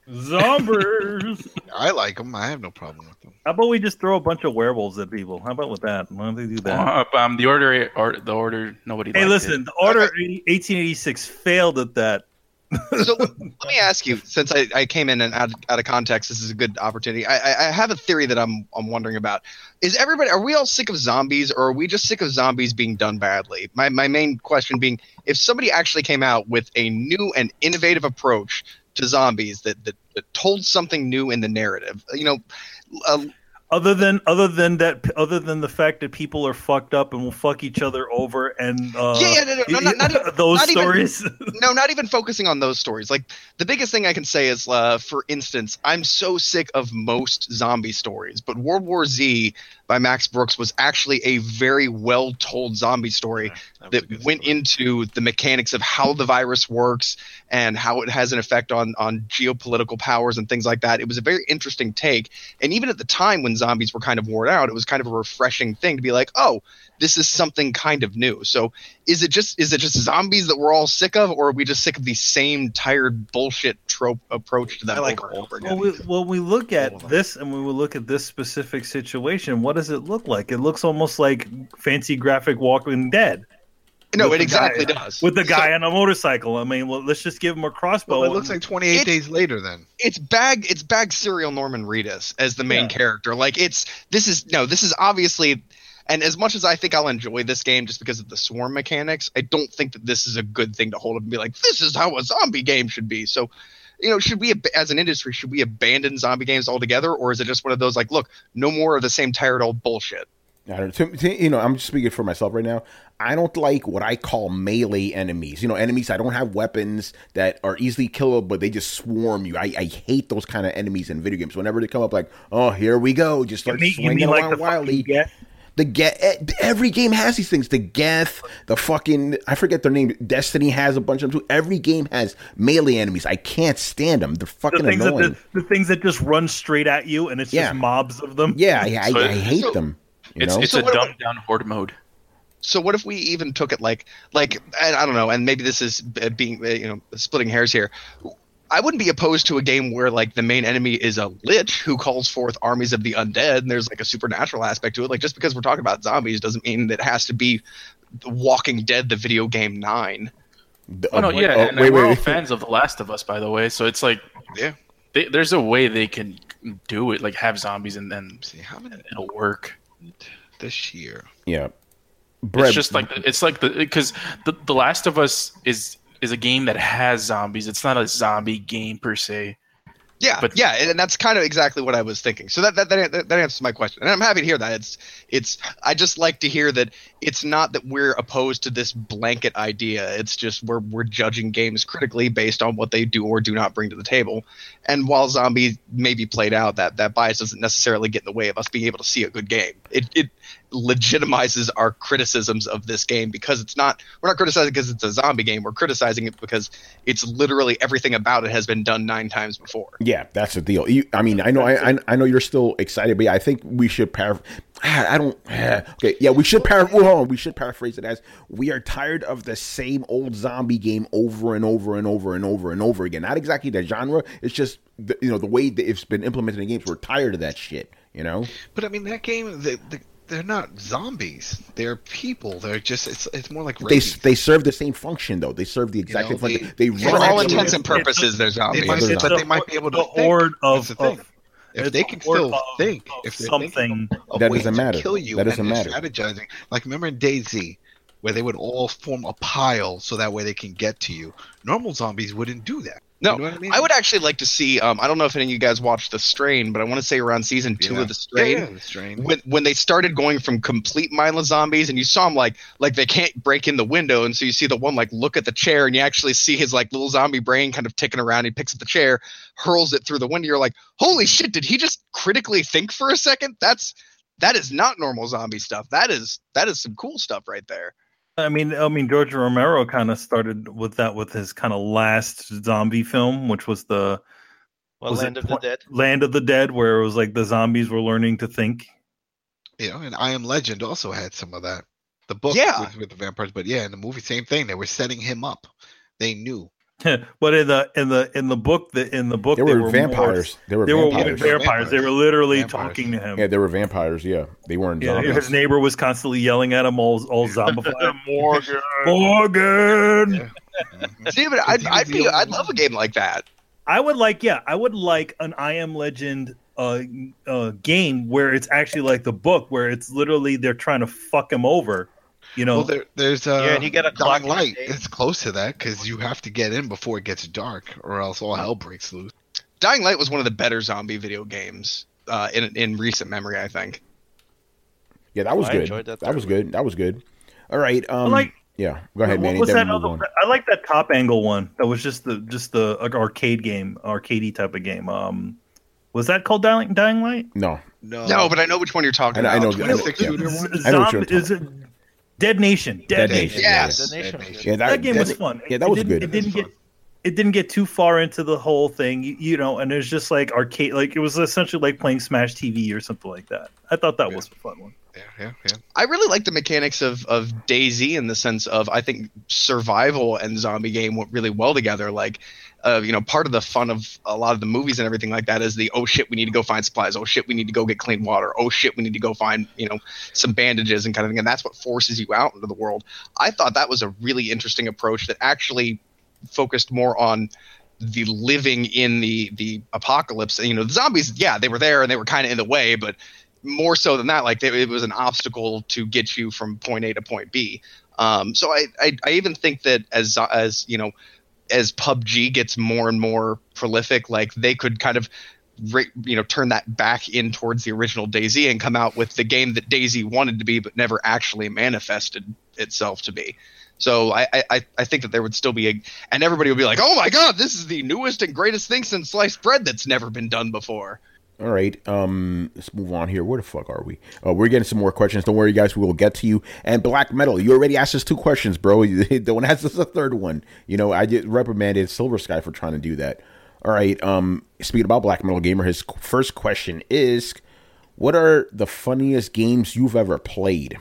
Zombies. I like them. I have no problem with them. How about we just throw a bunch of werewolves at people? How about with that? Why don't they do that? Uh, um, the order, or the order, nobody. Hey, liked listen, it. the Order eighteen eighty-six failed at that. So let me ask you, since I, I came in and out, out of context, this is a good opportunity. I, I, I have a theory that I'm I'm wondering about. Is everybody, are we all sick of zombies, or are we just sick of zombies being done badly? My my main question being, if somebody actually came out with a new and innovative approach to zombies that that, that told something new in the narrative, you know. Uh, Other than other than that, other than the fact that people are fucked up and will fuck each other over, and uh, Yeah, yeah, no, no, no, not- not even- those not even- stories. No, not even focusing on those stories. Like, the biggest thing I can say is, uh, for instance, I'm so sick of most zombie stories, but World War Z by Max Brooks was actually a very well-told zombie story That was a that good went story. into the mechanics of how the virus works and how it has an effect on, on geopolitical powers and things like that. It was a very interesting take. And even at the time when zombies were kind of worn out, it was kind of a refreshing thing to be like, oh, this is something kind of new. So is it just is it just zombies that we're all sick of, or are we just sick of the same tired bullshit trope approach to that I like over and over Well, again? we, when we look at Hold on. this and when we look at this specific situation, what does it look like? It looks almost like fancy graphic Walking Dead. No, with it the guy- exactly does. With the So- guy on a motorcycle. I mean, well, let's just give him a crossbow. Well, it looks like twenty-eight It's- days later then. it's bag it's bag serial Norman Reedus as the main Yeah. character. Like it's this is no, this is obviously, and as much as I think I'll enjoy this game just because of the swarm mechanics, I don't think that this is a good thing to hold up and be like, this is how a zombie game should be. So, you know, should we ab- as an industry should we abandon zombie games altogether, or is it just one of those like, look, no more of the same tired old bullshit? I don't, to, to, you know, I'm just speaking for myself right now. I don't like what I call melee enemies. You know, enemies that don't have weapons that are easily killable, but they just swarm you. I, I hate those kind of enemies in video games. Whenever they come up, like, oh, here we go, just You start mean, you swinging mean like around the wildly. fucking Geth? The get every game has these things. The Geth, the fucking I forget their name. Destiny has a bunch of them too. Every game has melee enemies. I can't stand them. They're The fucking things, that, annoying. the, the things that just run straight at you and it's Yeah. just mobs of them. Yeah, I, I, So I hate so- them. You It's know? it's So a what- dumbed down horde mode. So what if we even took it like like I, I don't know, and maybe this is uh, being uh, you know splitting hairs here. I wouldn't be opposed to a game where like the main enemy is a lich who calls forth armies of the undead, and there's like a supernatural aspect to it. Like just because we're talking about zombies doesn't mean that it has to be The Walking Dead, the video game nine. The- Oh no, uh, yeah, oh, and wait, we're wait, all wait. fans of The Last of Us, by the way. So it's like, Yeah. they, there's a way they can do it, like have zombies, and then See how many it'll work. this year? Yeah, Brett, It's just like the, it's like the because the the Last of Us is is a game that has zombies. It's not a zombie game per se. Yeah, But- yeah, and that's kind of exactly what I was thinking. So that that, that that that answers my question, and I'm happy to hear that. It's it's I just like to hear that it's not that we're opposed to this blanket idea. It's just we're we're judging games critically based on what they do or do not bring to the table. And while zombie may be played out, that that bias doesn't necessarily get in the way of us being able to see a good game. It it legitimizes our criticisms of this game because it's not we're not criticizing because it's a zombie game. We're criticizing it because it's literally everything about it has been done nine times before. yeah, that's the deal. You, I mean, I know, I, I, I know you're still excited, but yeah, I think we should paraphr I don't. Okay, yeah, we should para- hold on, we should paraphrase it as we are tired of the same old zombie game over and over and over and over and over again. Not exactly the genre. It's just the, you know the way that it's been implemented in games. We're tired of that shit. You know. But I mean, that game, the, the, they're not zombies. They're people. They're just it's it's more like They rabies. they serve the same function though. They serve the exact know, same function. they- They, For For run all at you. intents and It's- purposes, they're They zombies. might, It's but the they might be able to the think. horde of, That's the thing. of If it's they a can horde still of- think, of if they're something. thinking of That ways doesn't to matter. kill you That and doesn't they're matter. strategizing, like remember in DayZ, where they would all form a pile so that way they can get to you. Normal zombies wouldn't do that. No, You know what I mean? I would actually like to see. Um, I don't know if any of you guys watched The Strain, but I want to say around season two Yeah. of The Strain, Yeah, yeah, The Strain. when when they started going from complete mindless zombies, and you saw them like like they can't break in the window, and so you see the one like look at the chair, and you actually see his like little zombie brain kind of ticking around. He picks up the chair, hurls it through the window. You're like, holy shit! Did he just critically think for a second? That's that is not normal zombie stuff. That is that is some cool stuff right there. I mean, I mean, George Romero kind of started with that with his kind of last zombie film, which was the Well, was Land it of the Tw- Dead. Land of the Dead, where it was like the zombies were learning to think. You know, and I Am Legend also had some of that. The book Yeah. with, with the vampires, but yeah, in the movie, same thing. They were setting him up. They knew. But in the in the in the book, the in the book, They they were more- vampires. They were They were vampires. vampires. Vampires. They were literally Vampires. talking to him. Yeah, they were vampires. Yeah, they weren't Yeah, zombies. his neighbor was constantly yelling at him, all all zombified. Morgan. Morgan. Yeah. See, but I'd he was I'd the be only I'd one. love a game like that. I would like, yeah, I would like an I Am Legend uh, uh game where it's actually like the book, where it's literally they're trying to fuck him over. You know, Well, there, there's uh, Yeah, and you get a clock Dying Light. day. It's close to that because you have to get in before it gets dark, or else all hell breaks loose. Dying Light was one of the better zombie video games uh, in in recent memory, I think. Yeah, that was I good. enjoyed that That was thoroughly. good. That was good. All right. Um, like- yeah. Go ahead, what Manny. was Then that we move other? on. I like that top angle one. That was just the just the like, arcade game, arcadey type of game. Um, was that called Dying Dying Light? No, No, No, but I know which one you're talking I know- about. I know- twenty-six yeah. shooter Z- one? I know what you're Zombie- is it Dead Nation? Dead, Dead Nation. Nation, Yes. The Nation was Nation. good. yeah, that, That game was that- fun. Yeah, that It was didn't- good. It didn't It was get it didn't get too far into the whole thing, you, you know. And it's just like arcade, like it was essentially like playing Smash T V or something like that. I thought that Yeah. was a fun one. Yeah, yeah, yeah. I really like the mechanics of of DayZ in the sense of I think survival and zombie game went really well together. Like, uh, you know, part of the fun of a lot of the movies and everything like that is the oh shit, we need to go find supplies. Oh shit, we need to go get clean water. Oh shit, we need to go find you know some bandages and kind of thing. And that's what forces you out into the world. I thought that was a really interesting approach that actually focused more on the living in the the apocalypse. You know, the zombies, yeah, they were there and they were kind of in the way, but more so than that, like they, it was an obstacle to get you from point A to point B. Um, so I, I I even think that as as you know as P U B G gets more and more prolific, like they could kind of ra- you know turn that back in towards the original DayZ and come out with the game that DayZ wanted to be but never actually manifested itself to be. So I, I, I think that there would still be a, and everybody would be like, oh my god, this is the newest and greatest thing since sliced bread that's never been done before. All right. Um, let's move on here. Where the fuck are we? Uh, we're getting some more questions. Don't worry, guys. We will get to you. And Black Metal, you already asked us two questions, bro. Don't ask us a third one. You know, I just reprimanded Silver Sky for trying to do that. All right. Um, speaking about Black Metal Gamer, his first question is, what are the funniest games you've ever played?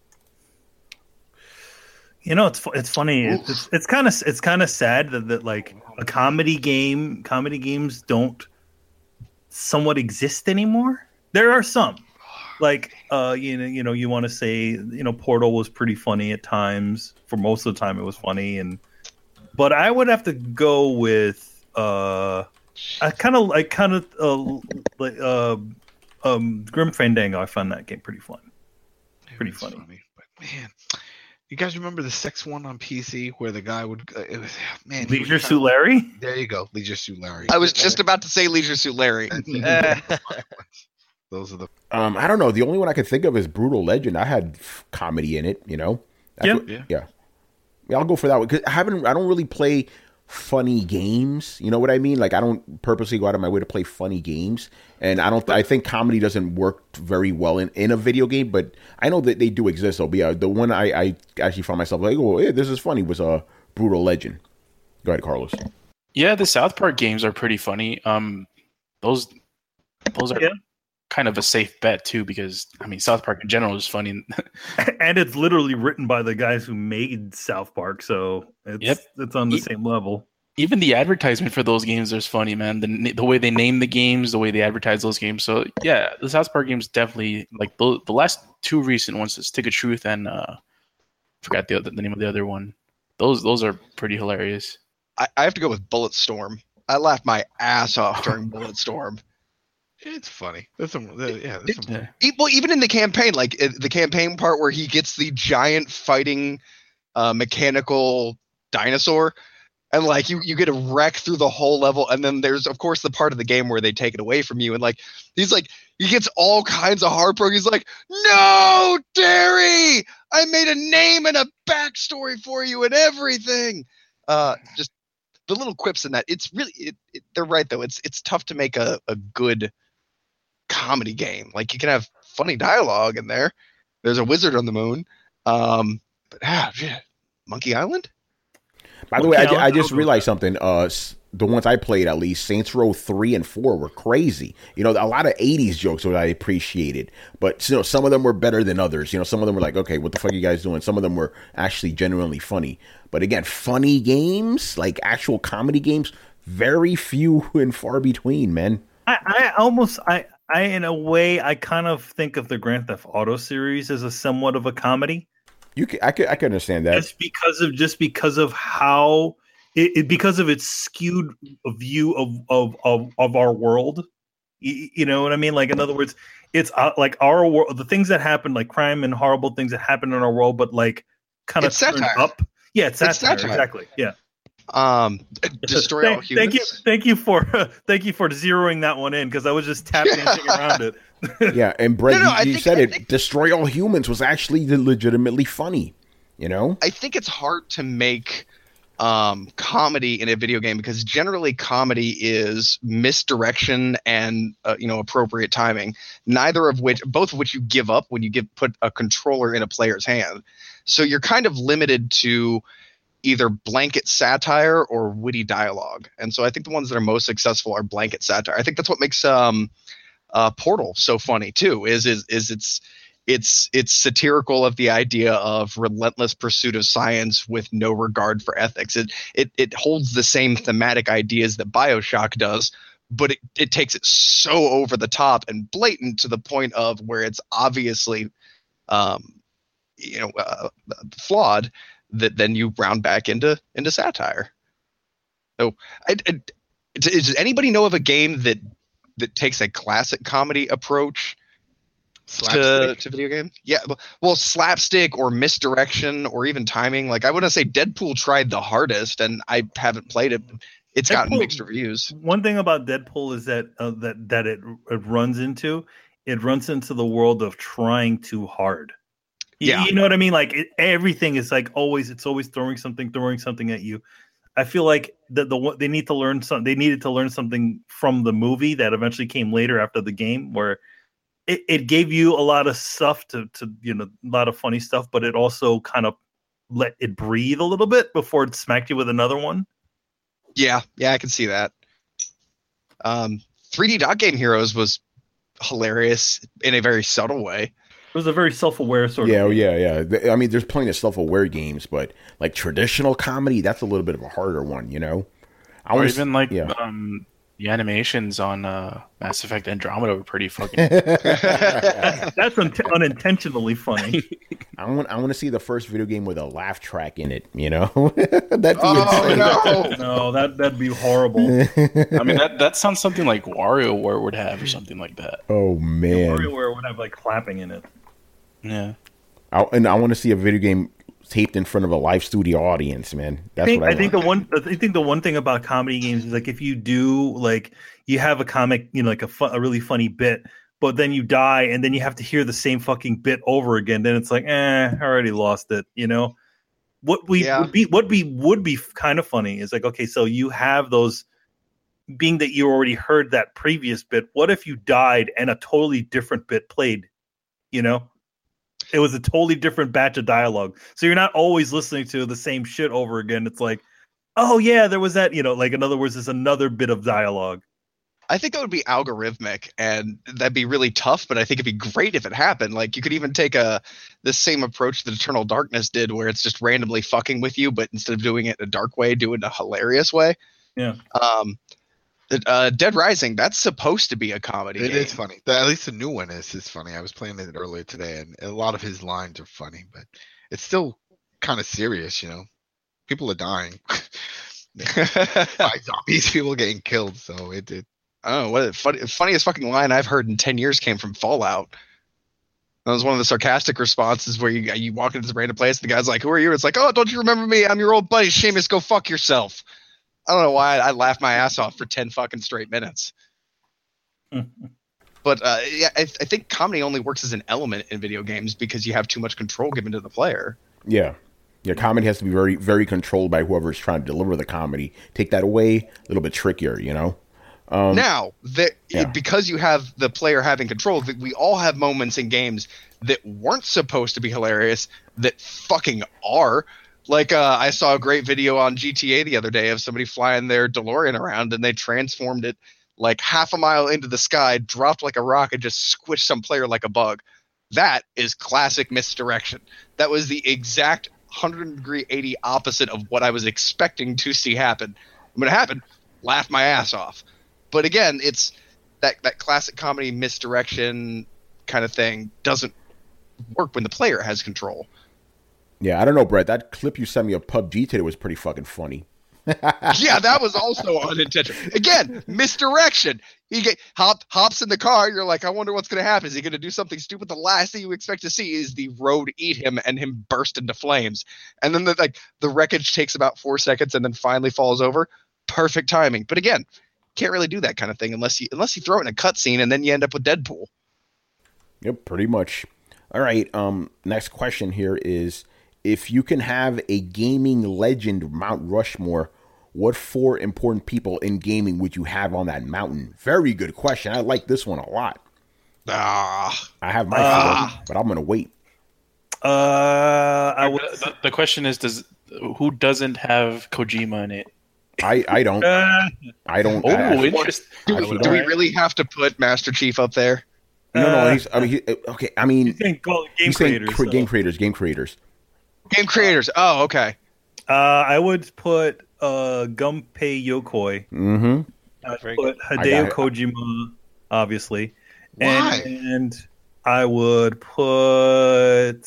You know, it's fu- it's funny. It's it's, it's kind of it's kind of sad that, that like a comedy game, comedy games don't somewhat exist anymore. There are some, like uh, you know, you know, you want to say, you know, Portal was pretty funny at times. For most of the time, it was funny, and but I would have to go with uh, I kind of like kind of uh, like uh, um, Grim Fandango. I found that game pretty fun. Pretty It's funny. But man, you guys remember the sex one on P C where the guy would? Uh, it was man. he Leisure would Suit kinda- Larry. There you go, Leisure Suit Larry. I was just about to say Leisure Suit Larry. Eh. Those are the Um, I don't know. The only one I could think of is Brutal Legend. I had f- comedy in it, you know. That's Yeah. what- Yeah. yeah. Yeah, I'll go for that one because I haven't. I don't really play funny games. You know what I mean? Like I don't purposely go out of my way to play funny games, and I don't. I think comedy doesn't work very well in, in a video game. But I know that they do exist. So, but yeah, the one I, I actually found myself like, oh, yeah, this is funny was a uh, Brutal Legend. Go ahead, Carlos. Yeah, the South Park games are pretty funny. Um, those those are Yeah. kind of a safe bet too, because I mean South Park in general is funny. And it's literally written by the guys who made South Park, so it's Yep. it's on the Ye- same level. Even the advertisement for those games is funny, man. The the way they name the games, the way they advertise those games. So yeah, the South Park games definitely like the the last two recent ones, Stick of Truth and uh, forgot the other, the name of the other one. Those those are pretty hilarious. I, I have to go with Bulletstorm. I laughed my ass off during Bulletstorm. It's funny. There's some. There, yeah. There's some. Yeah. E- Well, even in the campaign, like uh, the campaign part where he gets the giant fighting uh, mechanical dinosaur, And like you, you get a wreck through the whole level, and then there's of course the part of the game where they take it away from you, and like he's like he gets all kinds of heartbroken. He's like, "No, Derry, I made a name and a backstory for you and everything." Uh, just the little quips in that. It's really it, it, they're right though. It's it's tough to make a, a good comedy game. Like you can have funny dialogue in there. There's a wizard on the moon. Um, but ah, yeah, Monkey Island. By the way, I, I just realized something. Uh, the ones I played, at least, Saints Row three and four were crazy. You know, a lot of eighties jokes that I appreciated, but you know, some of them were better than others. You know, some of them were like, okay, what the fuck are you guys doing? Some of them were actually genuinely funny. But again, funny games, like actual comedy games, very few and far between, man. I, I almost, I, I, in a way, I kind of think of the Grand Theft Auto series as a somewhat of a comedy. You can, I could, I can understand that. Just because of, just because of how it, it because of its skewed view of of of, of our world. You, you know what I mean? Like, in other words, it's uh, like our world, the things that happen, like crime and horrible things that happen in our world, but like kind of turned up. Yeah, it's satire, it's satire. Exactly. Yeah. Um, destroy thank, all humans. Thank you, thank you for uh, thank you for zeroing that one in because I was just tap dancing around it. Yeah, and Brett, no, no, you, you think, said I it. think, Destroy all humans was actually legitimately funny. You know, I think it's hard to make um, comedy in a video game because generally comedy is misdirection and uh, you know appropriate timing. Neither of which, both of which, you give up when you give put a controller in a player's hand. So you're kind of limited to either blanket satire or witty dialogue. And so I think the ones that are most successful are blanket satire. I think that's what makes um, uh, Portal so funny too. Is is is it's it's it's satirical of the idea of relentless pursuit of science with no regard for ethics. It it it holds the same thematic ideas that BioShock does, but it, it takes it so over the top and blatant to the point of where it's obviously um, you know uh, flawed. That then you round back into into satire. So, I, I, does anybody know of a game that that takes a classic comedy approach to, to video game? Yeah, well, slapstick or misdirection or even timing. Like I wouldn't say Deadpool tried the hardest, and I haven't played it. It's Deadpool, gotten mixed reviews. One thing about Deadpool is that uh, that that it it runs into it runs into the world of trying too hard. Yeah. You know what I mean? Like it, everything is like always, it's always throwing something, throwing something at you. I feel like the, the they need to learn something. They needed to learn something from the movie that eventually came later after the game, where it, it gave you a lot of stuff to, to, you know, a lot of funny stuff, but it also kind of let it breathe a little bit before it smacked you with another one. Yeah. Yeah. I can see that. Um, three D Dot Game Heroes was hilarious in a very subtle way. It was a very self-aware sort yeah, of Yeah, yeah, yeah. I mean, there's plenty of self-aware games, but like traditional comedy, that's a little bit of a harder one, you know? I or even like yeah. um, the animations on uh, Mass Effect Andromeda were pretty fucking... That's un- unintentionally funny. I want I want to see the first video game with a laugh track in it, you know? That'd be oh, insane. No, no that, that'd be horrible. I mean, that that sounds something like WarioWare would have or something like that. Oh, man. WarioWare would have like clapping in it. Yeah, I, and I want to see a video game taped in front of a live studio audience, man. That's I think, what I, I think want. the one. I think the one thing about comedy games is like if you do like you have a comic, you know, like a, fu- a really funny bit, but then you die and then you have to hear the same fucking bit over again. Then it's like, eh, I already lost it. You know, what we yeah. would be, what be would be kind of funny is like, okay, so you have those. Being that you already heard that previous bit, what if you died and a totally different bit played? You know. It was a totally different batch of dialogue. So you're not always listening to the same shit over again. It's like, oh, yeah, there was that, you know, like, in other words, there's another bit of dialogue. I think that would be algorithmic, and that'd be really tough, but I think it'd be great if it happened. Like, you could even take a the same approach that Eternal Darkness did, where it's just randomly fucking with you, but instead of doing it in a dark way, do it in a hilarious way. Yeah. Um, Uh, Dead Rising, that's supposed to be a comedy It game. is funny. The, at least the new one is is funny. I was playing it earlier today, and a lot of his lines are funny, but it's still kind of serious, you know. People are dying by zombies. People are getting killed. So it. it Oh, what the funny, funniest fucking line I've heard in ten years came from Fallout. That was one of the sarcastic responses where you you walk into this random place, and the guy's like, "Who are you?" It's like, "Oh, don't you remember me? I'm your old buddy, Seamus. Go fuck yourself." I don't know why I, I laughed my ass off for ten fucking straight minutes. But uh, yeah, I, I think comedy only works as an element in video games because you have too much control given to the player. Yeah. Yeah, comedy has to be very, very controlled by whoever's trying to deliver the comedy. Take that away, a little bit trickier, you know? Um, now, that yeah. because you have the player having control, that we all have moments in games that weren't supposed to be hilarious that fucking are. Like, uh, I saw a great video on G T A the other day of somebody flying their DeLorean around, and they transformed it like half a mile into the sky, dropped like a rock, and just squished some player like a bug. That is classic misdirection. That was the exact one hundred degree eighty opposite of what I was expecting to see happen. When it happened, laughed my ass off. But again, it's that, that classic comedy misdirection kind of thing doesn't work when the player has control. Yeah, I don't know, Brett. That clip you sent me of P U B G today was pretty fucking funny. Yeah, that was also unintentional. Again, misdirection. He get, hop, hops in the car. You're like, I wonder what's going to happen. Is he going to do something stupid? The last thing you expect to see is the road eat him and him burst into flames. And then the, like the wreckage takes about four seconds and then finally falls over. Perfect timing. But again, can't really do that kind of thing unless you unless you throw it in a cutscene and then you end up with Deadpool. Yep, pretty much. All right. Um, next question here is: if you can have a gaming legend Mount Rushmore, what four important people in gaming would you have on that mountain? Very good question. I like this one a lot. Ah, I have my Ah. four, but I'm gonna wait. Uh, I would. The, the question is, does who doesn't have Kojima in it? I, I don't. Uh, I don't. Oh, I, interesting. do, I we, don't. do we really have to put Master Chief up there? No, no. Uh, He's, I mean, he, okay. I mean, you think call it game he's saying creators? cre- so. game creators, game creators. Game creators. Oh, okay. Uh, I would put uh, Gunpei Yokoi. Mm-hmm. I'd Very put I Hideo got it. Kojima, obviously. Why? And, and I would put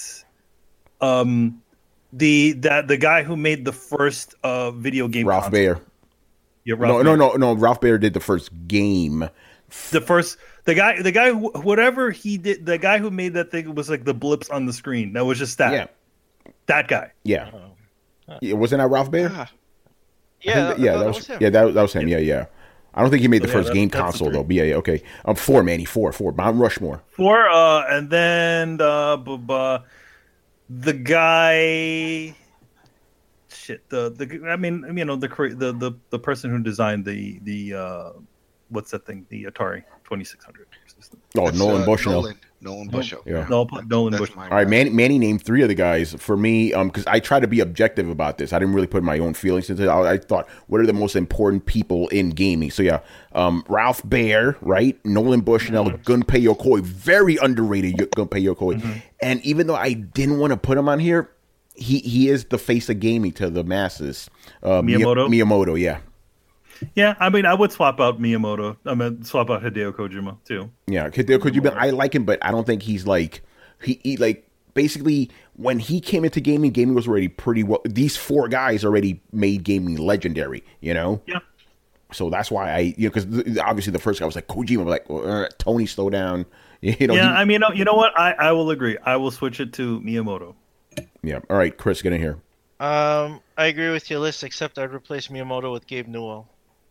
um the that the guy who made the first uh video game Ralph console. Baer. Yeah, Ralph No, no, Baer. no, no. Ralph Baer did the first game. The first the guy the guy who, whatever he did the guy who made that thing was like the blips on the screen. That was just that. Yeah, That guy. yeah. Yeah, wasn't that Ralph Baer? Ah, Yeah, I think that- yeah, I thought that that was, was him. yeah, that, that was him. Yeah, yeah. I don't think he made the So, yeah, first that- game that's the console three. though. But yeah, yeah, okay. Um, four, Manny, four, four. Mount Rushmore. Four, uh, and then uh, bu- bu- the guy, shit, the the I mean, you know, the cre- the the the person who designed the the uh, what's that thing? The Atari twenty-six hundred system. Oh, That's, Nolan uh, Bushnell. Nolan, Nolan Bushnell. Yeah. No, That's- Nolan that's Bush. my All right, guy. Manny, Manny named three of the guys for me, um, because I try to be objective about this. I didn't really put my own feelings into it. I, I thought, what are the most important people in gaming? So yeah, um, Ralph Baer, right? Nolan Bushnell, Gunpei Yokoi, very underrated Yo- Gunpei Yokoi. And even though I didn't want to put him on here, he he is the face of gaming to the masses. Uh, Miya- Miyamoto? Miyamoto, yeah, Yeah, I mean, I would swap out Miyamoto. I mean, swap out Hideo Kojima too. yeah. Hideo Kojima, I like him, but I don't think he's like he, he like. Basically, when he came into gaming, gaming was already pretty well. These four guys already made gaming legendary, you know. Yeah. So that's why I, you know, because obviously the first guy was like Kojima, like uh, Tony, slow down, you know. Yeah, he- I mean, you know, you know what? I, I will agree. I will switch it to Miyamoto. yeah. All right, Chris, get in here. Um, I agree with your list, except I'd replace Miyamoto with Gabe Newell.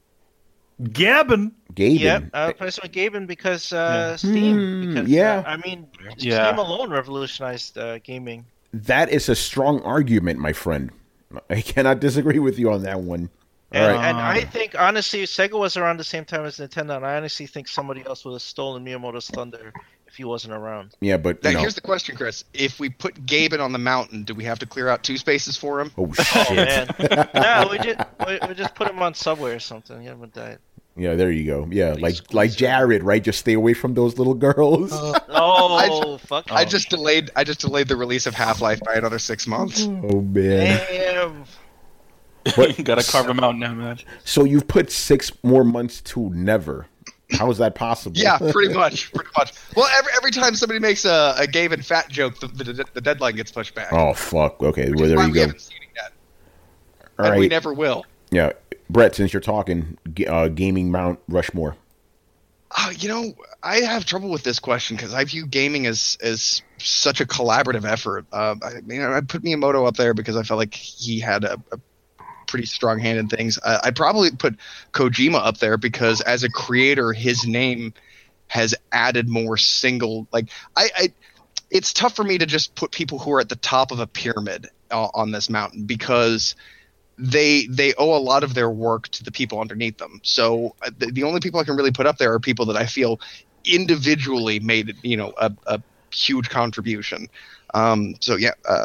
Gaben. Gaben. Yep, I'd replace him with Gaben because uh, Steam. Hmm, Because, yeah. uh, I mean, Yeah. Steam alone revolutionized uh, gaming. That is a strong argument, my friend. I cannot disagree with you on that one. All And, right. and I think, honestly, Sega was around the same time as Nintendo, and I honestly think somebody else would have stolen Miyamoto's thunder if he wasn't around. Yeah, but Now, you know. here's the question, Chris. If we put Gaben on the mountain, do we have to clear out two spaces for him? Oh Oh, shit. man. no, we just, we, we just put him on Subway or something. He would die. Yeah, there you go. Yeah, like squeeze like it. Jared, right? Just stay away from those little girls. Oh, fuck. I just delayed. I just delayed the release of Half-Life by another six months. Oh man. Damn. But- Gotta carve him out now, man. So you've put six more months to never. How is that possible? Yeah, pretty much, pretty much. Well, every every time somebody makes a, a Gaben fat joke, the, the, the deadline gets pushed back. Oh fuck. Okay, Which well is there why you we go. haven't seen it yet, All and we right. never will. Yeah, Brett. Since you're talking, ga- uh, gaming Mount Rushmore. Uh, you know, I have trouble with this question because I view gaming as as such a collaborative effort. Uh, I mean, I put Miyamoto up there because I felt like he had a, a pretty strong hand in things. Uh, I'd probably put Kojima up there because as a creator, his name has added more single. Like, I, I it's tough for me to just put people who are at the top of a pyramid uh, on this mountain because they they owe a lot of their work to the people underneath them. So uh, the, the only people I can really put up there are people that I feel individually made, you know, a, a huge contribution. Um, so yeah, uh,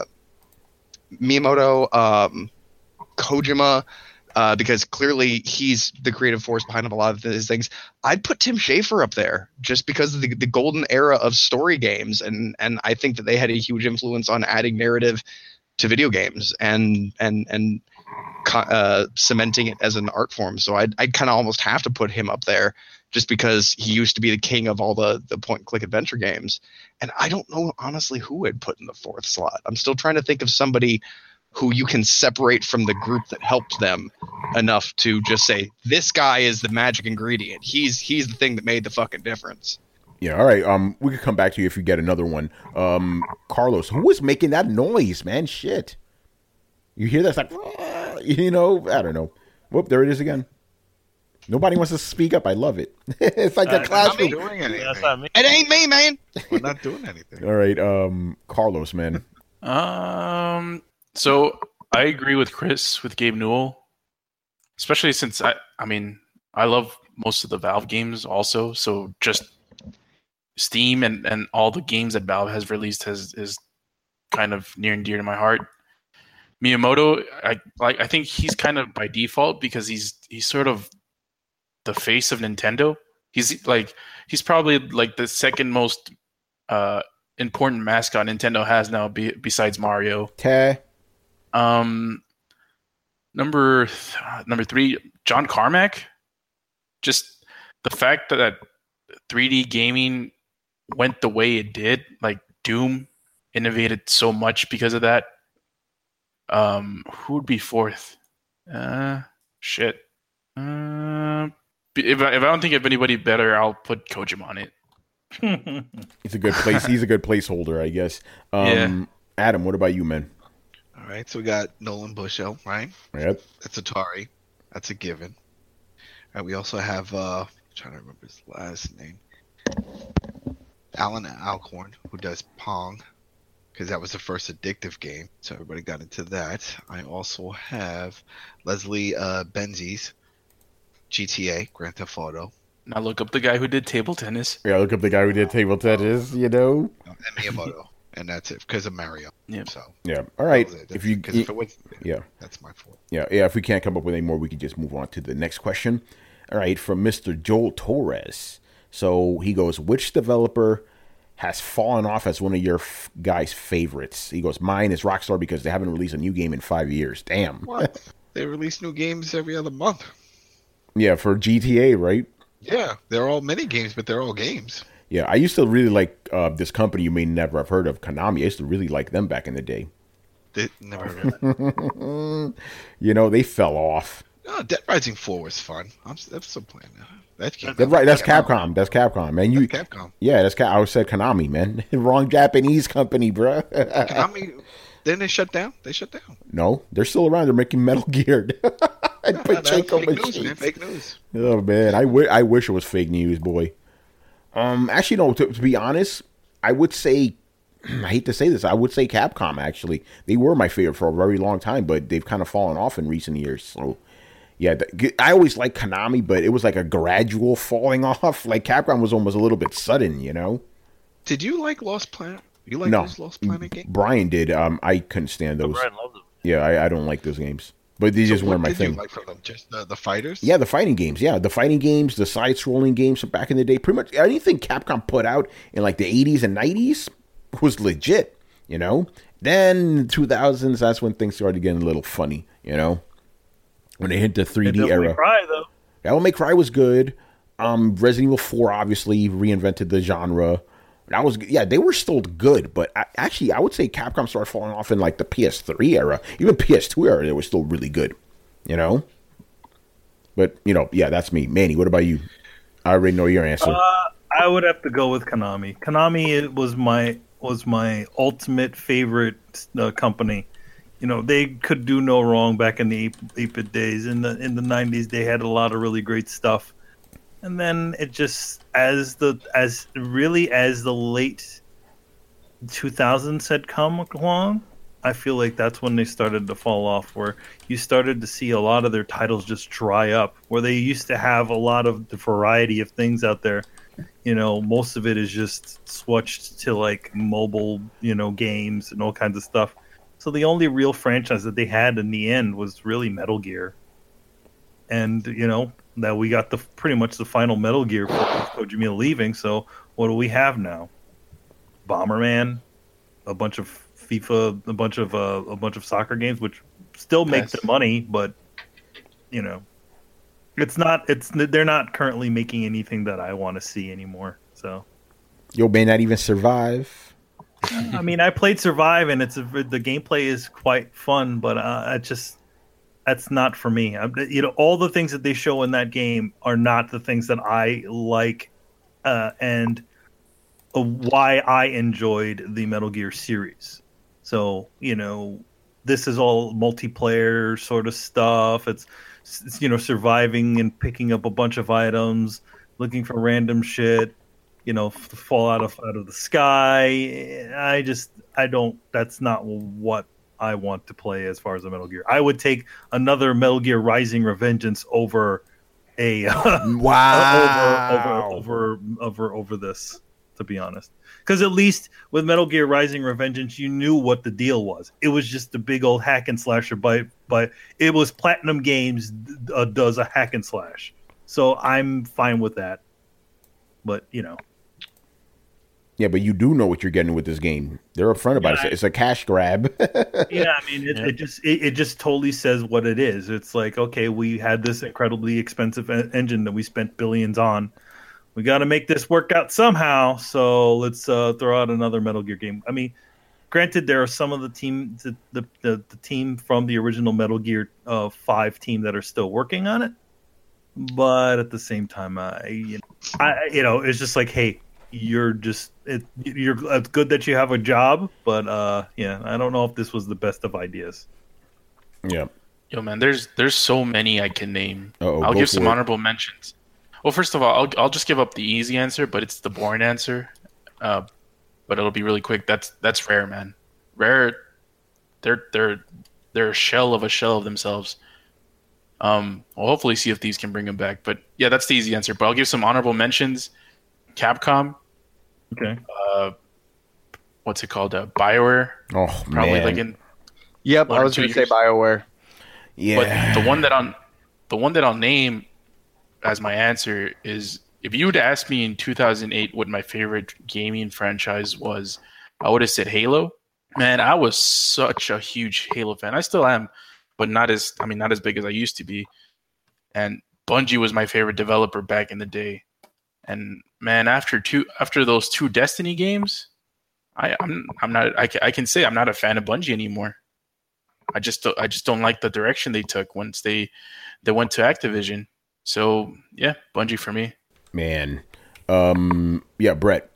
Miyamoto, um, Kojima, uh, because clearly he's the creative force behind a lot of his things. I'd put Tim Schafer up there just because of the, the golden era of story games, and and I think that they had a huge influence on adding narrative to video games and and and uh, cementing it as an art form. So I'd, I'd kind of almost have to put him up there just because he used to be the king of all the, the point and click adventure games. And I don't know, honestly, who I'd put in the fourth slot. I'm still trying to think of somebody who you can separate from the group that helped them enough to just say, this guy is the magic ingredient. He's, he's the thing that made the fucking difference. Yeah, all right. Um, we could come back to you if you get another one. Um, Carlos, who was making that noise, man? Shit. You hear that? It's like, ah, you know, I don't know. Whoop, there it is again. Nobody wants to speak up. I love it. It's like uh, a classroom. Not doing anything. That's not me. It ain't me, man. We're not doing anything. All right, um, Carlos, man. Um, so I agree with Chris with Gabe Newell, especially since I, I mean, I love most of the Valve games also. So just Steam and, and all the games that Valve has released has is kind of near and dear to my heart. Miyamoto, I like. I think he's kind of by default because he's he's sort of the face of Nintendo. He's like he's probably like the second most uh, important mascot Nintendo has now, be, besides Mario. Okay. Um, number number three, John Carmack. Just the fact that, that three D gaming went the way it did, like Doom innovated so much because of that. Um, who would be fourth? Uh, shit. Uh, if I, if I don't think of anybody better, I'll put Kojima on it. He's a good place. He's a good placeholder, I guess. Um, Yeah. Adam, what about you, man? All right, so we got Nolan Bushnell, right? Yep. That's Atari. That's a given. All right, we also have, uh, I'm trying to remember his last name, Alan Alcorn, who does Pong, because that was the first addictive game, so everybody got into that. I also have Leslie uh, Benzies, G T A, Grand Theft Auto. Now look up the guy who did table tennis. Yeah, look up the guy who did table tennis, you know? And Miyamoto. And that's it, because of Mario. Yep. So, Yeah. All right. If you, because if it was, yeah. that's my fault. Yeah, yeah. If we can't come up with any more, we can just move on to the next question. All right, from Mister Joel Torres. So he goes, which developer has fallen off as one of your f- guys' favorites? He goes, mine is Rockstar because they haven't released a new game in five years. Damn. What? They release new games every other month. Yeah, for G T A, right? Yeah, they're all mini games, but they're all games. Yeah, I used to really like uh, this company you may never have heard of, Konami. I used to really like them back in the day. They never heard of You know, they fell off. No, Dead Rising four was fun. I'm, I'm still playing that. That's Capcom. That's right. That's Capcom. That's Capcom, man. You, That's Capcom. yeah, that's Cap- I always said Konami, man. Wrong Japanese company, bro. Konami, didn't they shut down? They shut down. No, they're still around. They're making Metal Gear. and No, no, that was Pachinko fake news, machines. man. Fake news. Oh man, I, w- I wish it was fake news, boy. Um, actually, no. To, to be honest, I would say, I hate to say this, I would say Capcom. Actually, they were my favorite for a very long time, but they've kind of fallen off in recent years. So, yeah, the, I always liked Konami, but it was like a gradual falling off. Like Capcom was almost a little bit sudden, you know. Did you like Lost Planet? You like No, those Lost Planet games? Brian did. Um, I couldn't stand those. Brian loved them. Yeah, I, I don't like those games. But these So just what weren't my did thing. you like from them? Just the, the fighters? Yeah, the fighting games. Yeah, the fighting games, the side-scrolling games from back in the day. Pretty much anything Capcom put out in like the eighties and nineties was legit, you know? Then two thousands, that's when things started getting a little funny, you know? When they hit the three D Devil May era. Cry, though. Devil May Cry was good. Um, Resident Evil four obviously reinvented the genre. That was, yeah, they were still good, but I, actually, I would say Capcom started falling off in like the P S three era, even P S two era. They were still really good, you know. But you know, yeah, that's me, Manny. What about you? I already know your answer. Uh, I would have to go with Konami. Konami it was my was my ultimate favorite uh, company. You know, they could do no wrong back in the eight-bit days. In the in the nineties, they had a lot of really great stuff. And then it just as the as really as the late two thousands had come along, I feel like that's when they started to fall off, where you started to see a lot of their titles just dry up, where they used to have a lot of the variety of things out there. You know, most of it is just switched to like mobile, you know, games and all kinds of stuff. So the only real franchise that they had in the end was really Metal Gear. And, you know, that we got the pretty much the final Metal Gear for Kojima leaving. So what do we have now? Bomberman, a bunch of FIFA, a bunch of uh, a bunch of soccer games, which still make Yes. the money, but you know, it's not. It's they're not currently making anything that I want to see anymore. So, Yo, may not even survive. I mean, I played Survive, and it's a, the gameplay is quite fun, but uh, I just that's not for me. I, you know, all the things that they show in that game are not the things that I like, uh, and uh, why I enjoyed the Metal Gear series. So, you know, this is all multiplayer sort of stuff. It's, it's, you know, surviving and picking up a bunch of items, looking for random shit, you know, f- fall out of out of the sky. I just, I don't, that's not what I want to play as far as a Metal Gear. I would take another Metal Gear Rising Revengeance over a, Wow. over, over, over, over, over this, to be honest. Because at least with Metal Gear Rising Revengeance, you knew what the deal was. It was just a big old hack and slasher, but but it was Platinum Games uh, does a hack and slash, so I'm fine with that. But you know, Yeah, but you do know what you're getting with this game. They're upfront about Yeah, it. It's a cash grab. yeah, I mean, it, Yeah. it just it, it just totally says what it is. It's like, okay, we had this incredibly expensive en- engine that we spent billions on. We got to make this work out somehow. So let's uh, throw out another Metal Gear game. I mean, granted, there are some of the team, the the, the, the team from the original Metal Gear uh, Five team that are still working on it. But at the same time, I you know, I you know, it's just like, hey, you're just it, you're. It's good that you have a job, but uh, yeah, I don't know if this was the best of ideas. Yeah. Yo, man, there's there's so many I can name. Uh-oh, I'll go give for some it. honorable mentions. Well, first of all, I'll I'll just give up the easy answer, but it's the boring answer. Uh, but it'll be really quick. That's that's Rare, man. Rare, they're they're they're a shell of a shell of themselves. Um, we'll hopefully see if these can bring them back. But yeah, that's the easy answer. But I'll give some honorable mentions. Capcom, Okay. uh, what's it called? Uh, BioWare, Oh probably man. like in. Yep, One I or was two going to say years. BioWare. yeah. But the one that I'm, the one that I'll name as my answer is, if you would ask me in two thousand eight what my favorite gaming franchise was, I would have said Halo. Man, I was such a huge Halo fan. I still am, but not as, I mean, not as big as I used to be. And Bungie was my favorite developer back in the day. And man, after two, after those two Destiny games, I, I'm, I'm not, I can, I can say I'm not a fan of Bungie anymore. I just, don't, I just don't like the direction they took once they, they went to Activision. So yeah, Bungie for me. Man. Um yeah, Brett.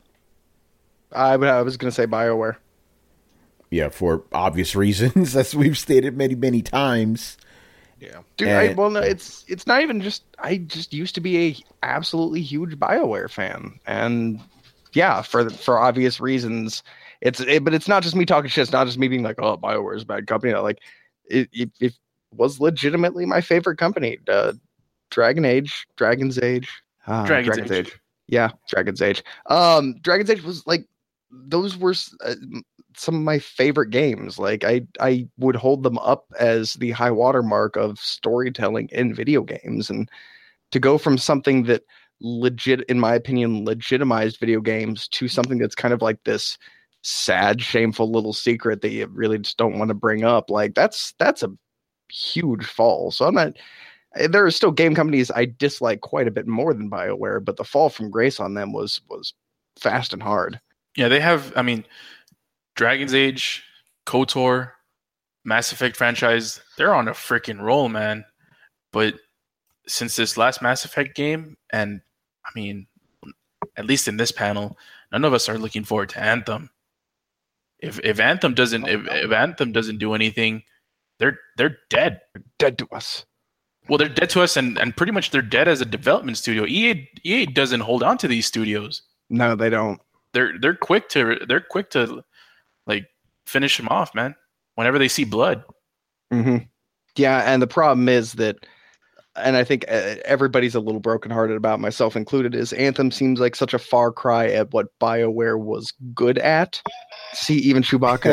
I, would- I was going to say BioWare. Yeah, for obvious reasons, as we've stated many, many times. Yeah. Dude, I, And- well, no, it's it's not even just. I just used to be a absolutely huge BioWare fan, and yeah, for for obvious reasons, it's it, but it's not just me talking shit. It's not just me being like, oh, BioWare is a bad company. Like, it, it, it was legitimately my favorite company. Uh, Dragon Age, Dragon's Age, Ah, Dragon's Age. Yeah, Dragon's Age. Um, Dragon's Age was like those were s- uh, m- some of my favorite games. Like I I would hold them up as the high watermark of storytelling in video games, and to go from something that legit, in my opinion, legitimized video games to something that's kind of like this sad, shameful little secret that you really just don't want to bring up. Like that's that's a huge fall. So I'm not. There are still game companies I dislike quite a bit more than BioWare, but the fall from grace on them was was fast and hard. Yeah, they have. I mean, Dragon's Age, KOTOR, Mass Effect franchise. They're on a freaking roll, man. But since this last Mass Effect game, and I mean, at least in this panel, none of us are looking forward to Anthem. If if Anthem doesn't if, if Anthem doesn't do anything, they're they're dead. They're dead to us. Well, they're dead to us, and, and pretty much they're dead as a development studio. E A E A doesn't hold on to these studios. No, they don't. They're they're quick to they're quick to like finish them off, man. Whenever they see blood. Mm-hmm. Yeah, and the problem is that, and I think uh, everybody's a little brokenhearted about, myself included, is Anthem seems like such a far cry at what BioWare was good at. See, even Chewbacca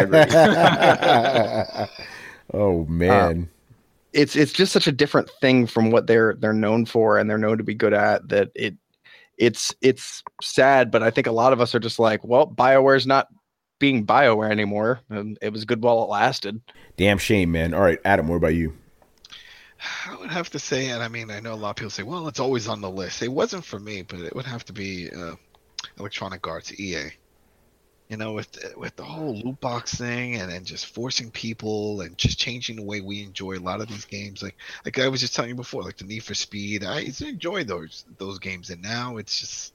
agrees. Oh man. Um, it's it's just such a different thing from what they're they're known for and they're known to be good at, that it it's it's sad, but I think a lot of us are just like, well, BioWare's not being BioWare anymore, and it was good while it lasted. Damn shame, man. All right, Adam, what about you? I would have to say, and I mean, I know a lot of people say, well, it's always on the list. It wasn't for me, but it would have to be uh, Electronic Arts, E A. You know, with the, with the whole loot box thing, and, and just forcing people and just changing the way we enjoy a lot of these games. Like like I was just telling you before, like the Need for Speed, I used to enjoy those those games, and now it's just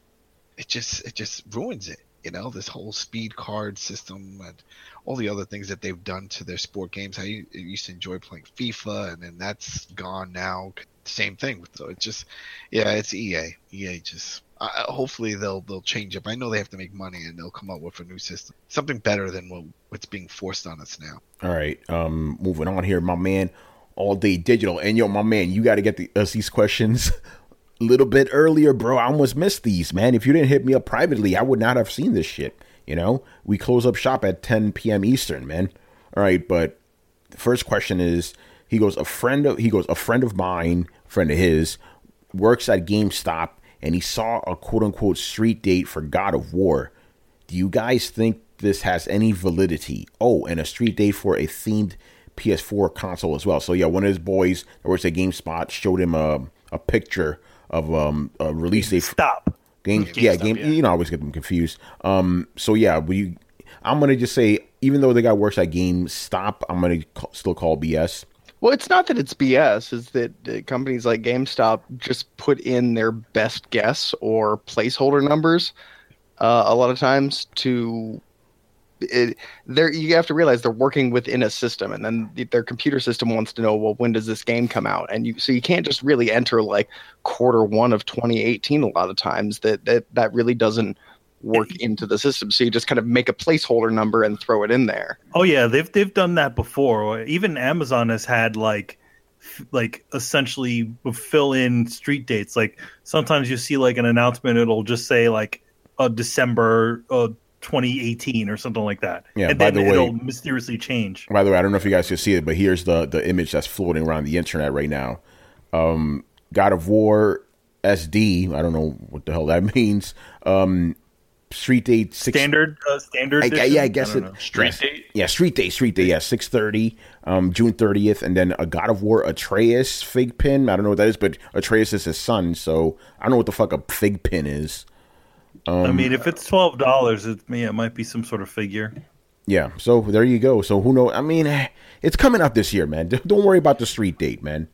it just it just ruins it. You know, this whole speed card system and all the other things that they've done to their sport games. I used to enjoy playing FIFA, and then that's gone now. Same thing. So it's just, yeah, it's E A. E A just, uh, hopefully they'll they'll change up. I know they have to make money, and they'll come up with a new system, something better than what, what's being forced on us now. All right, um, moving on here, my man. All Day Digital, and yo, my man, you got to get the, us these questions a little bit earlier, bro. I almost missed these, man. If you didn't hit me up privately, I would not have seen this shit. You know, we close up shop at ten p.m. Eastern, man. All right, but the first question is, he goes, a friend of he goes, a friend of mine, friend of his, works at GameStop, and he saw a quote unquote street date for God of War. Do you guys think this has any validity? Oh, and a street date for a themed P S four console as well. So yeah, one of his boys that works at GameSpot showed him a a picture of um a release date. Stop. Game, Game yeah, Stop, game. yeah. You know, I always get them confused. Um, so yeah, we. I'm gonna just say, even though the guy works at GameStop, I'm gonna ca- still call B S. Well, it's not that it's B S. It's that uh, companies like GameStop just put in their best guess or placeholder numbers uh, a lot of times to. It, they're, you have to realize they're working within a system, and then the, their computer system wants to know, well, when does this game come out? And you, so you can't just really enter like quarter one of twenty eighteen. A lot of times that that that really doesn't work into the system. So you just kind of make a placeholder number and throw it in there. Oh yeah, they've they've done that before. Even Amazon has had like f- like essentially fill in street dates. Like sometimes you see like an announcement, it'll just say like a December uh, twenty eighteen or something like that. Yeah, and by then the way- it'll mysteriously change. By the way, I don't know if you guys can see it, but here's the the image that's floating around the internet right now. Um, God of War S D. I don't know what the hell that means. Um, street date six. Standard uh, standard. I, edition? yeah, I guess don't it. know. Street yes. date? Yeah, street date, street date. Yeah, six thirty, um, June thirtieth, and then a God of War Atreus fig pin. I don't know what that is, but Atreus is his son, so I don't know what the fuck a fig pin is. Um, I mean, if it's twelve dollars, it, yeah, it might be some sort of figure. Yeah, so there you go. So who knows? I mean, eh, it's coming out this year, man. Don't worry about the street date, man.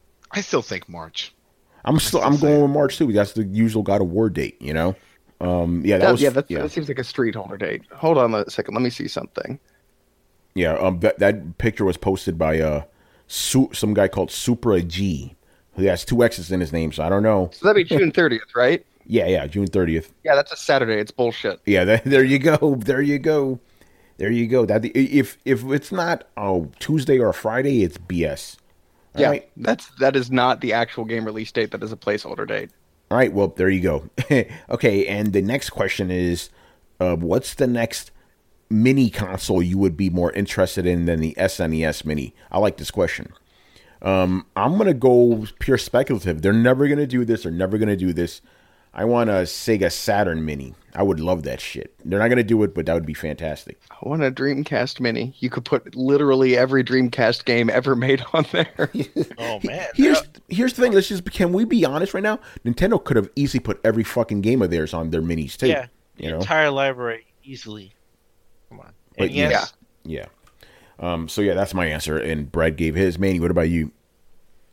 I still think March. I'm still, I'm going with March too. That's the usual God of War date, you know. Um, yeah, that That- was yeah, that's, yeah. that seems like a street holder date. Hold on a second. Let me see something. Yeah, um, that that picture was posted by uh, Su- some guy called Supra G. He has two X's in his name, so I don't know. So that'd be June thirtieth, right? Yeah, yeah, June thirtieth. Yeah, that's a Saturday. It's bullshit. Yeah, that, there you go. There you go. There you go. That if if it's not a Tuesday or a Friday, it's B S. All Yeah, right. that's that is not the actual game release date. That is a placeholder date. All right, well, there you go. Okay, and the next question is, uh, what's the next mini console you would be more interested in than the S N E S Mini? I like this question. Um, I'm going to go pure speculative. They're never going to do this. They're never going to do this. I want a Sega Saturn Mini. I would love that shit. They're not going to do it, but that would be fantastic. I want a Dreamcast Mini. You could put literally every Dreamcast game ever made on there. Oh man, Here's here's the thing. Let's just can we be honest right now? Nintendo could have easily put every fucking game of theirs on their minis too. yeah, you know. entire library easily. Come on, But and yes, yeah. Um, so yeah, that's my answer. And Brad gave his. Manny, what about you?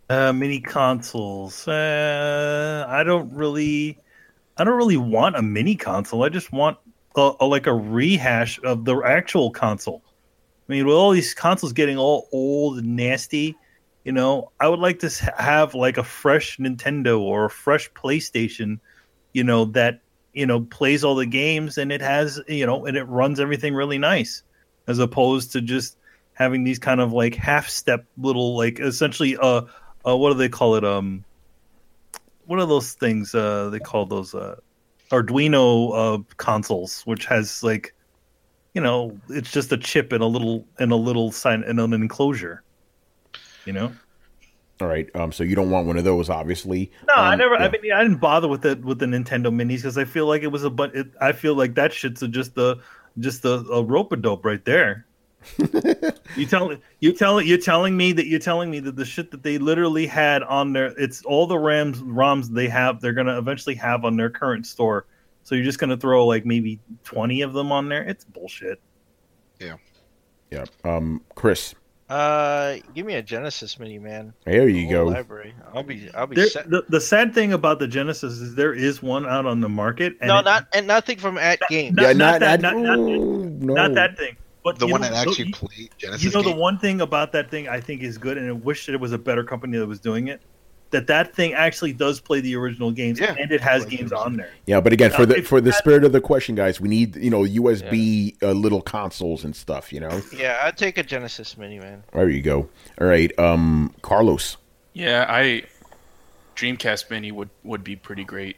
Uh, mini consoles. Uh, I don't really, I don't really want a mini console. I just want a, a, like a rehash of the actual console. I mean, with all these consoles getting all old and nasty, you know, I would like to have like a fresh Nintendo or a fresh PlayStation, you know, that, you know, plays all the games and it has, you know, and it runs everything really nice, as opposed to just having these kind of like half step little, like essentially, uh, uh, what do they call it? Um, what are those things? Uh, they call those, uh, Arduino, uh, consoles, which has like, you know, it's just a chip in a little, in a little sign, in an enclosure, you know? All right. Um. So you don't want one of those, obviously. No, um, I never. yeah. I mean, I didn't bother with it with the Nintendo Minis because I feel like it was a. But it, I feel like that shit's a, just a just a, a rope a dope right there. you tell you tell you're telling me that you're telling me that the shit that they literally had on their it's all the RAMs ROMs they have they're gonna eventually have on their current store. So you're just gonna throw like maybe twenty of them on there? It's bullshit. Yeah. Yeah. Um. Chris. Uh, give me a Genesis Mini, man. There you The whole go. Library. I'll be. I'll be There, set. the, the sad thing about the Genesis is there is one out on the market. And No, it- not and nothing from at game. Not- yeah. not Not that- that. not- not- ooh, no. not that thing. But The you one know- that actually you- played Genesis. You know, the game. one thing about that thing I think is good, and I wish that it was a better company that was doing it, that that thing actually does play the original games, Yeah. and it has Plays the games original. on there. Yeah, but again, for Now, the if for the that- spirit of the question, guys, we need you know U S B uh, little consoles and stuff. You know. Yeah, I'd take a Genesis Mini, man. There you go. All right. Um. Carlos. Yeah, I Dreamcast Mini would, would be pretty great.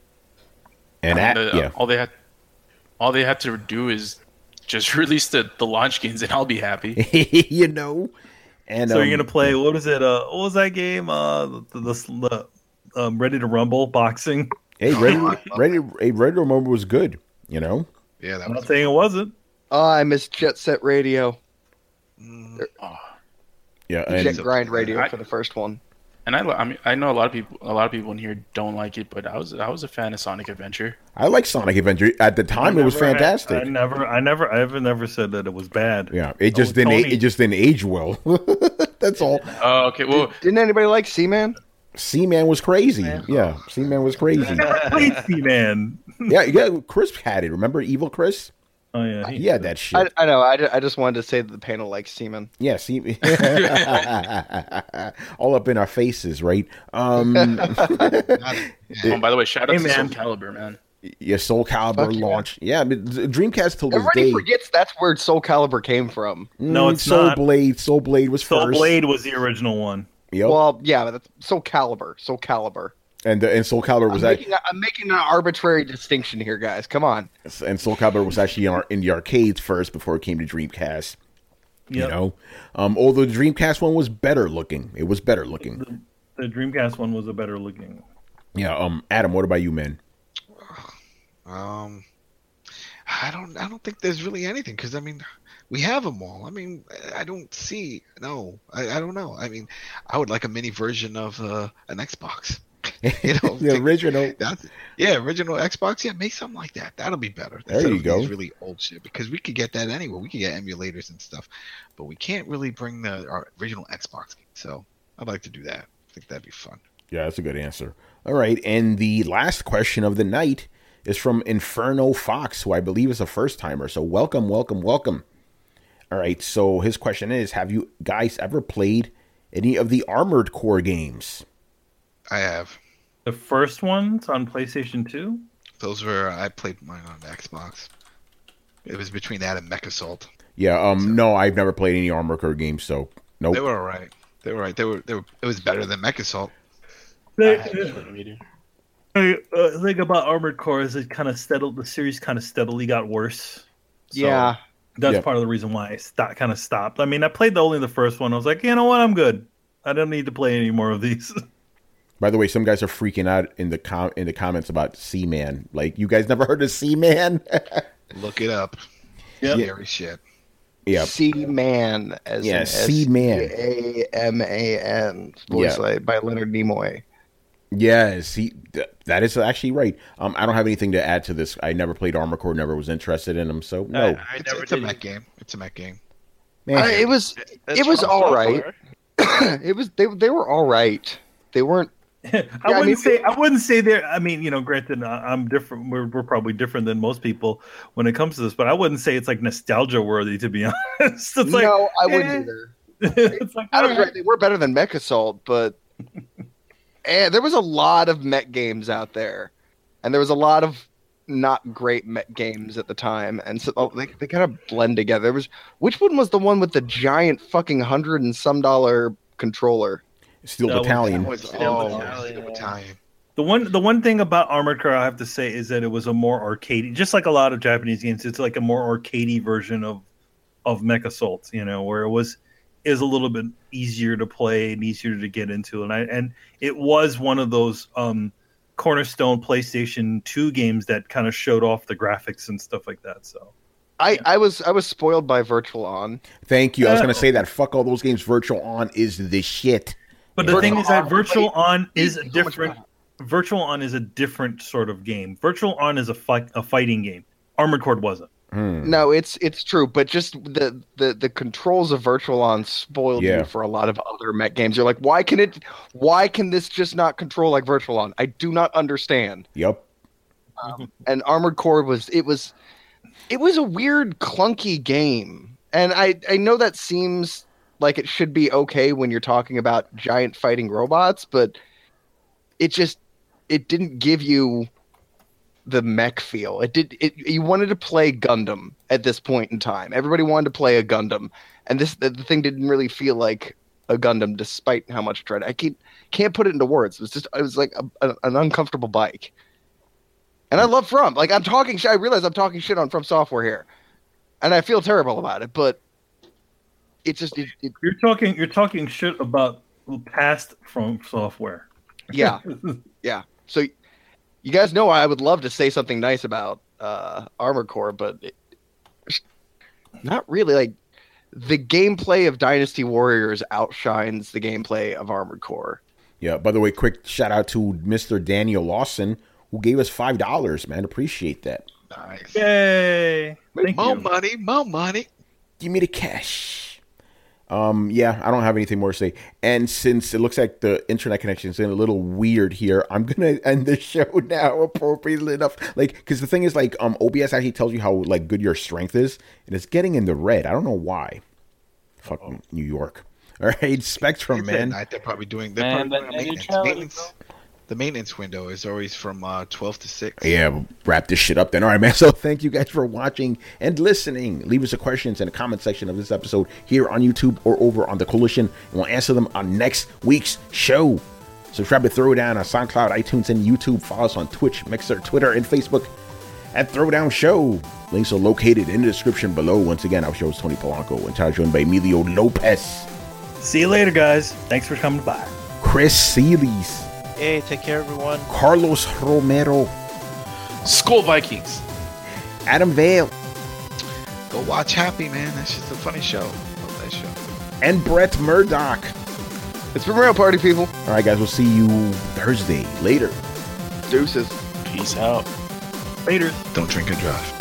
And And at, the- yeah. all they had all they had to do is just release the, the launch games and I'll be happy. you know. And So um, you're gonna play what is it? Uh, what was that game? Uh, the, the, the um, Ready to Rumble boxing. Hey, ready, ready, hey, ready to remember was good. You know. Yeah, that I'm was. not saying it wasn't. Oh, I miss Jet Set Radio. Mm, Oh. Yeah. Jet And Grind Radio I- for the first one. And I, I mean I know a lot of people a lot of people in here don't like it, but I was I was a fan of Sonic Adventure. I like Sonic Adventure. At the time, I it was never had- fantastic. I never, I never, I ever never said that it was bad. Yeah, it just Oh, didn't. Tony. It just didn't age well. That's all. Oh, okay. Well, Didn't anybody like Seaman? C-Man was crazy. Yeah, C-Man was crazy. I never played C-Man. yeah, yeah. Chris had it. Remember Evil Chris? Oh yeah, he- He had that I, shit. I know. I, ju- I just wanted to say that the panel likes Seaman. Yeah, see, all up in our faces, right? Um, not- oh, by the way, shout out Hey, to man. Soul Calibur, man. yeah, Soul Calibur Fuck yeah. launch. Yeah, but Dreamcast till this Everybody day. forgets that's where Soul Calibur came from. No, Mm, it's Soul not. Blade. Soul Blade was Soul first. Blade was the original one. Yep. Well, yeah, but that's Soul Calibur. Soul Calibur. and uh, and Soul Calibur I'm was that. making, a, I'm making an arbitrary distinction here, guys. Come on. And Soul Calibur was actually in, our, in the arcades first before it came to Dreamcast. You Yep. know, um, although the Dreamcast one was better looking. It was better looking. The, the Dreamcast one was a better looking. Yeah. Um, Adam, what about you, man? Um, I don't. I don't think there's really anything because I mean, we have them all. I mean, I don't see. No, I, I don't know. I mean, I would like a mini version of uh, an Xbox. You know, the take- original. That's, yeah, original Xbox. Yeah, make something like that. That'll be better. There Instead you of go. These really old shit because we could get that anywhere. We could get emulators and stuff, but we can't really bring the our original Xbox game. So I'd like to do that. I think that'd be fun. Yeah, that's a good answer. All right, and the last question of the night is from Inferno Fox, who I believe is a first timer. So welcome, welcome, welcome. All right, so his question is: have you guys ever played any of the Armored Core games? I have. The first one's on PlayStation two. Those were I played mine on the Xbox. It was between that and Mech Assault. Yeah, um, no, I've never played any Armored Core games, so nope. They were alright. They were right. They were. They were. It was better than Mech Assault. The Uh, uh, thing about Armored Core is it kind of steadily, the series kind of steadily got worse. So Yeah. that's Yeah. part of the reason why I st- kind of stopped. I mean, I played the, only the first one. I was like, you know what, I'm good. I don't need to play any more of these. By the way, some guys are freaking out in the com- in the comments about Seaman. Like, you guys never heard of Seaman? Look it up. Yep. Scary shit. yeah, Seaman, as Yeah, in Seaman. S C A M A N, voiced Yeah. like by Leonard Nimoy. yes, he, th- that is actually right. Um, I don't have anything to add to this. I never played Armored Core, never was interested in them, so no. I, I It's, never it's a did. mech game. It's a mech game. Man, Uh, it was It's it was from all software. right. it was they they were all right. They weren't. I Yeah, I wouldn't mean- say I wouldn't say they're. I mean, you know, granted, I- I'm different. We're we're probably different than most people when it comes to this, but I wouldn't say it's like nostalgia worthy. To be honest, it's like, no, I wouldn't eh. either. it's like, I was all right. right. They were better than Mech Assault, but and there was a lot of mech games out there, and there was a lot of not great mech games at the time, and so oh, they they kind of blend together. There was which one was the one with the giant fucking hundred and some dollar controller? Steel That was- Battalion. That was Steel oh, Battalion. Steel Battalion. The one the one thing about Armored Core I have to say is that it was a more arcadey, just like a lot of Japanese games. It's like a more arcadey version of of Mech Assault, you know, where it was is a little bit easier to play and easier to get into, and I and it was one of those um, cornerstone PlayStation two games that kind of showed off the graphics and stuff like that. So I, I was I was spoiled by Virtual On. Thank you. I was Uh, going to say that. Fuck all those games. Virtual On is the shit. But the Virtual thing is that On, Virtual like, On is so a much different. better. Virtual On is a different sort of game. Virtual On is a fight, a fighting game. Armored Core wasn't. Hmm. No, it's it's true, but just the the, the controls of Virtual On spoiled Yeah. you for a lot of other mech games. You're like, why can it? Why can this just not control like Virtual On? I do not understand. Yep. Um, and Armored Core was it was it was a weird clunky game, and I I know that seems like it should be okay when you're talking about giant fighting robots, but it just it didn't give you the mech feel. It did. It you wanted to play Gundam at this point in time. Everybody wanted to play a Gundam, and this the, the thing didn't really feel like a Gundam, despite how much I tried. I can't can't put it into words. It was just it was like a, a, an uncomfortable bike. And I love From. Like I'm talking shit. I realize I'm talking shit on From Software here, and I feel terrible about it. But it just it, it You're talking. You're talking shit about past From Software. yeah yeah. So you guys know I would love to say something nice about uh, Armored Core, but it, not really. Like the gameplay of Dynasty Warriors outshines the gameplay of Armored Core. Yeah. By the way, quick shout out to Mister Daniel Lawson, who gave us five dollars, man. Appreciate that. Nice. Yay! Thank More you. money, more money. Give me the cash. Um, yeah, I don't have anything more to say. And since it looks like the internet connection is a little weird here, I'm gonna end the show now appropriately enough. Like, because the thing is, like, um, O B S actually tells you how like good your strength is, and it's getting in the red. I don't know why. Fucking New York. All right, Spectrum, It's at man. night, they're probably doing. They're Man, probably that doing net maintenance. neutrality, maintenance the maintenance window is always from uh, twelve to six. Yeah, we'll wrap this shit up then. All right, man. So thank you guys for watching and listening. Leave us a questions in the comment section of this episode here on YouTube or over on the Coalition, and we'll answer them on next week's show. Subscribe to Throwdown on SoundCloud, iTunes, and YouTube. Follow us on Twitch, Mixer, Twitter, and Facebook at Throwdown Show. Links are located in the description below. Once again, our show is Tony Polanco and Tyler joined by Emilio Lopez, See you later, guys. Thanks for coming by. Chris Seelys, Hey, take care, everyone. Carlos Romero, Skull Vikings. Adam Vale, Go watch Happy, man. That's just a funny show. Love that show. and Brett Murdoch. It's been real, party people. All right, guys, we'll see you Thursday. Later. Deuces. Peace out. Later. Don't drink and drive.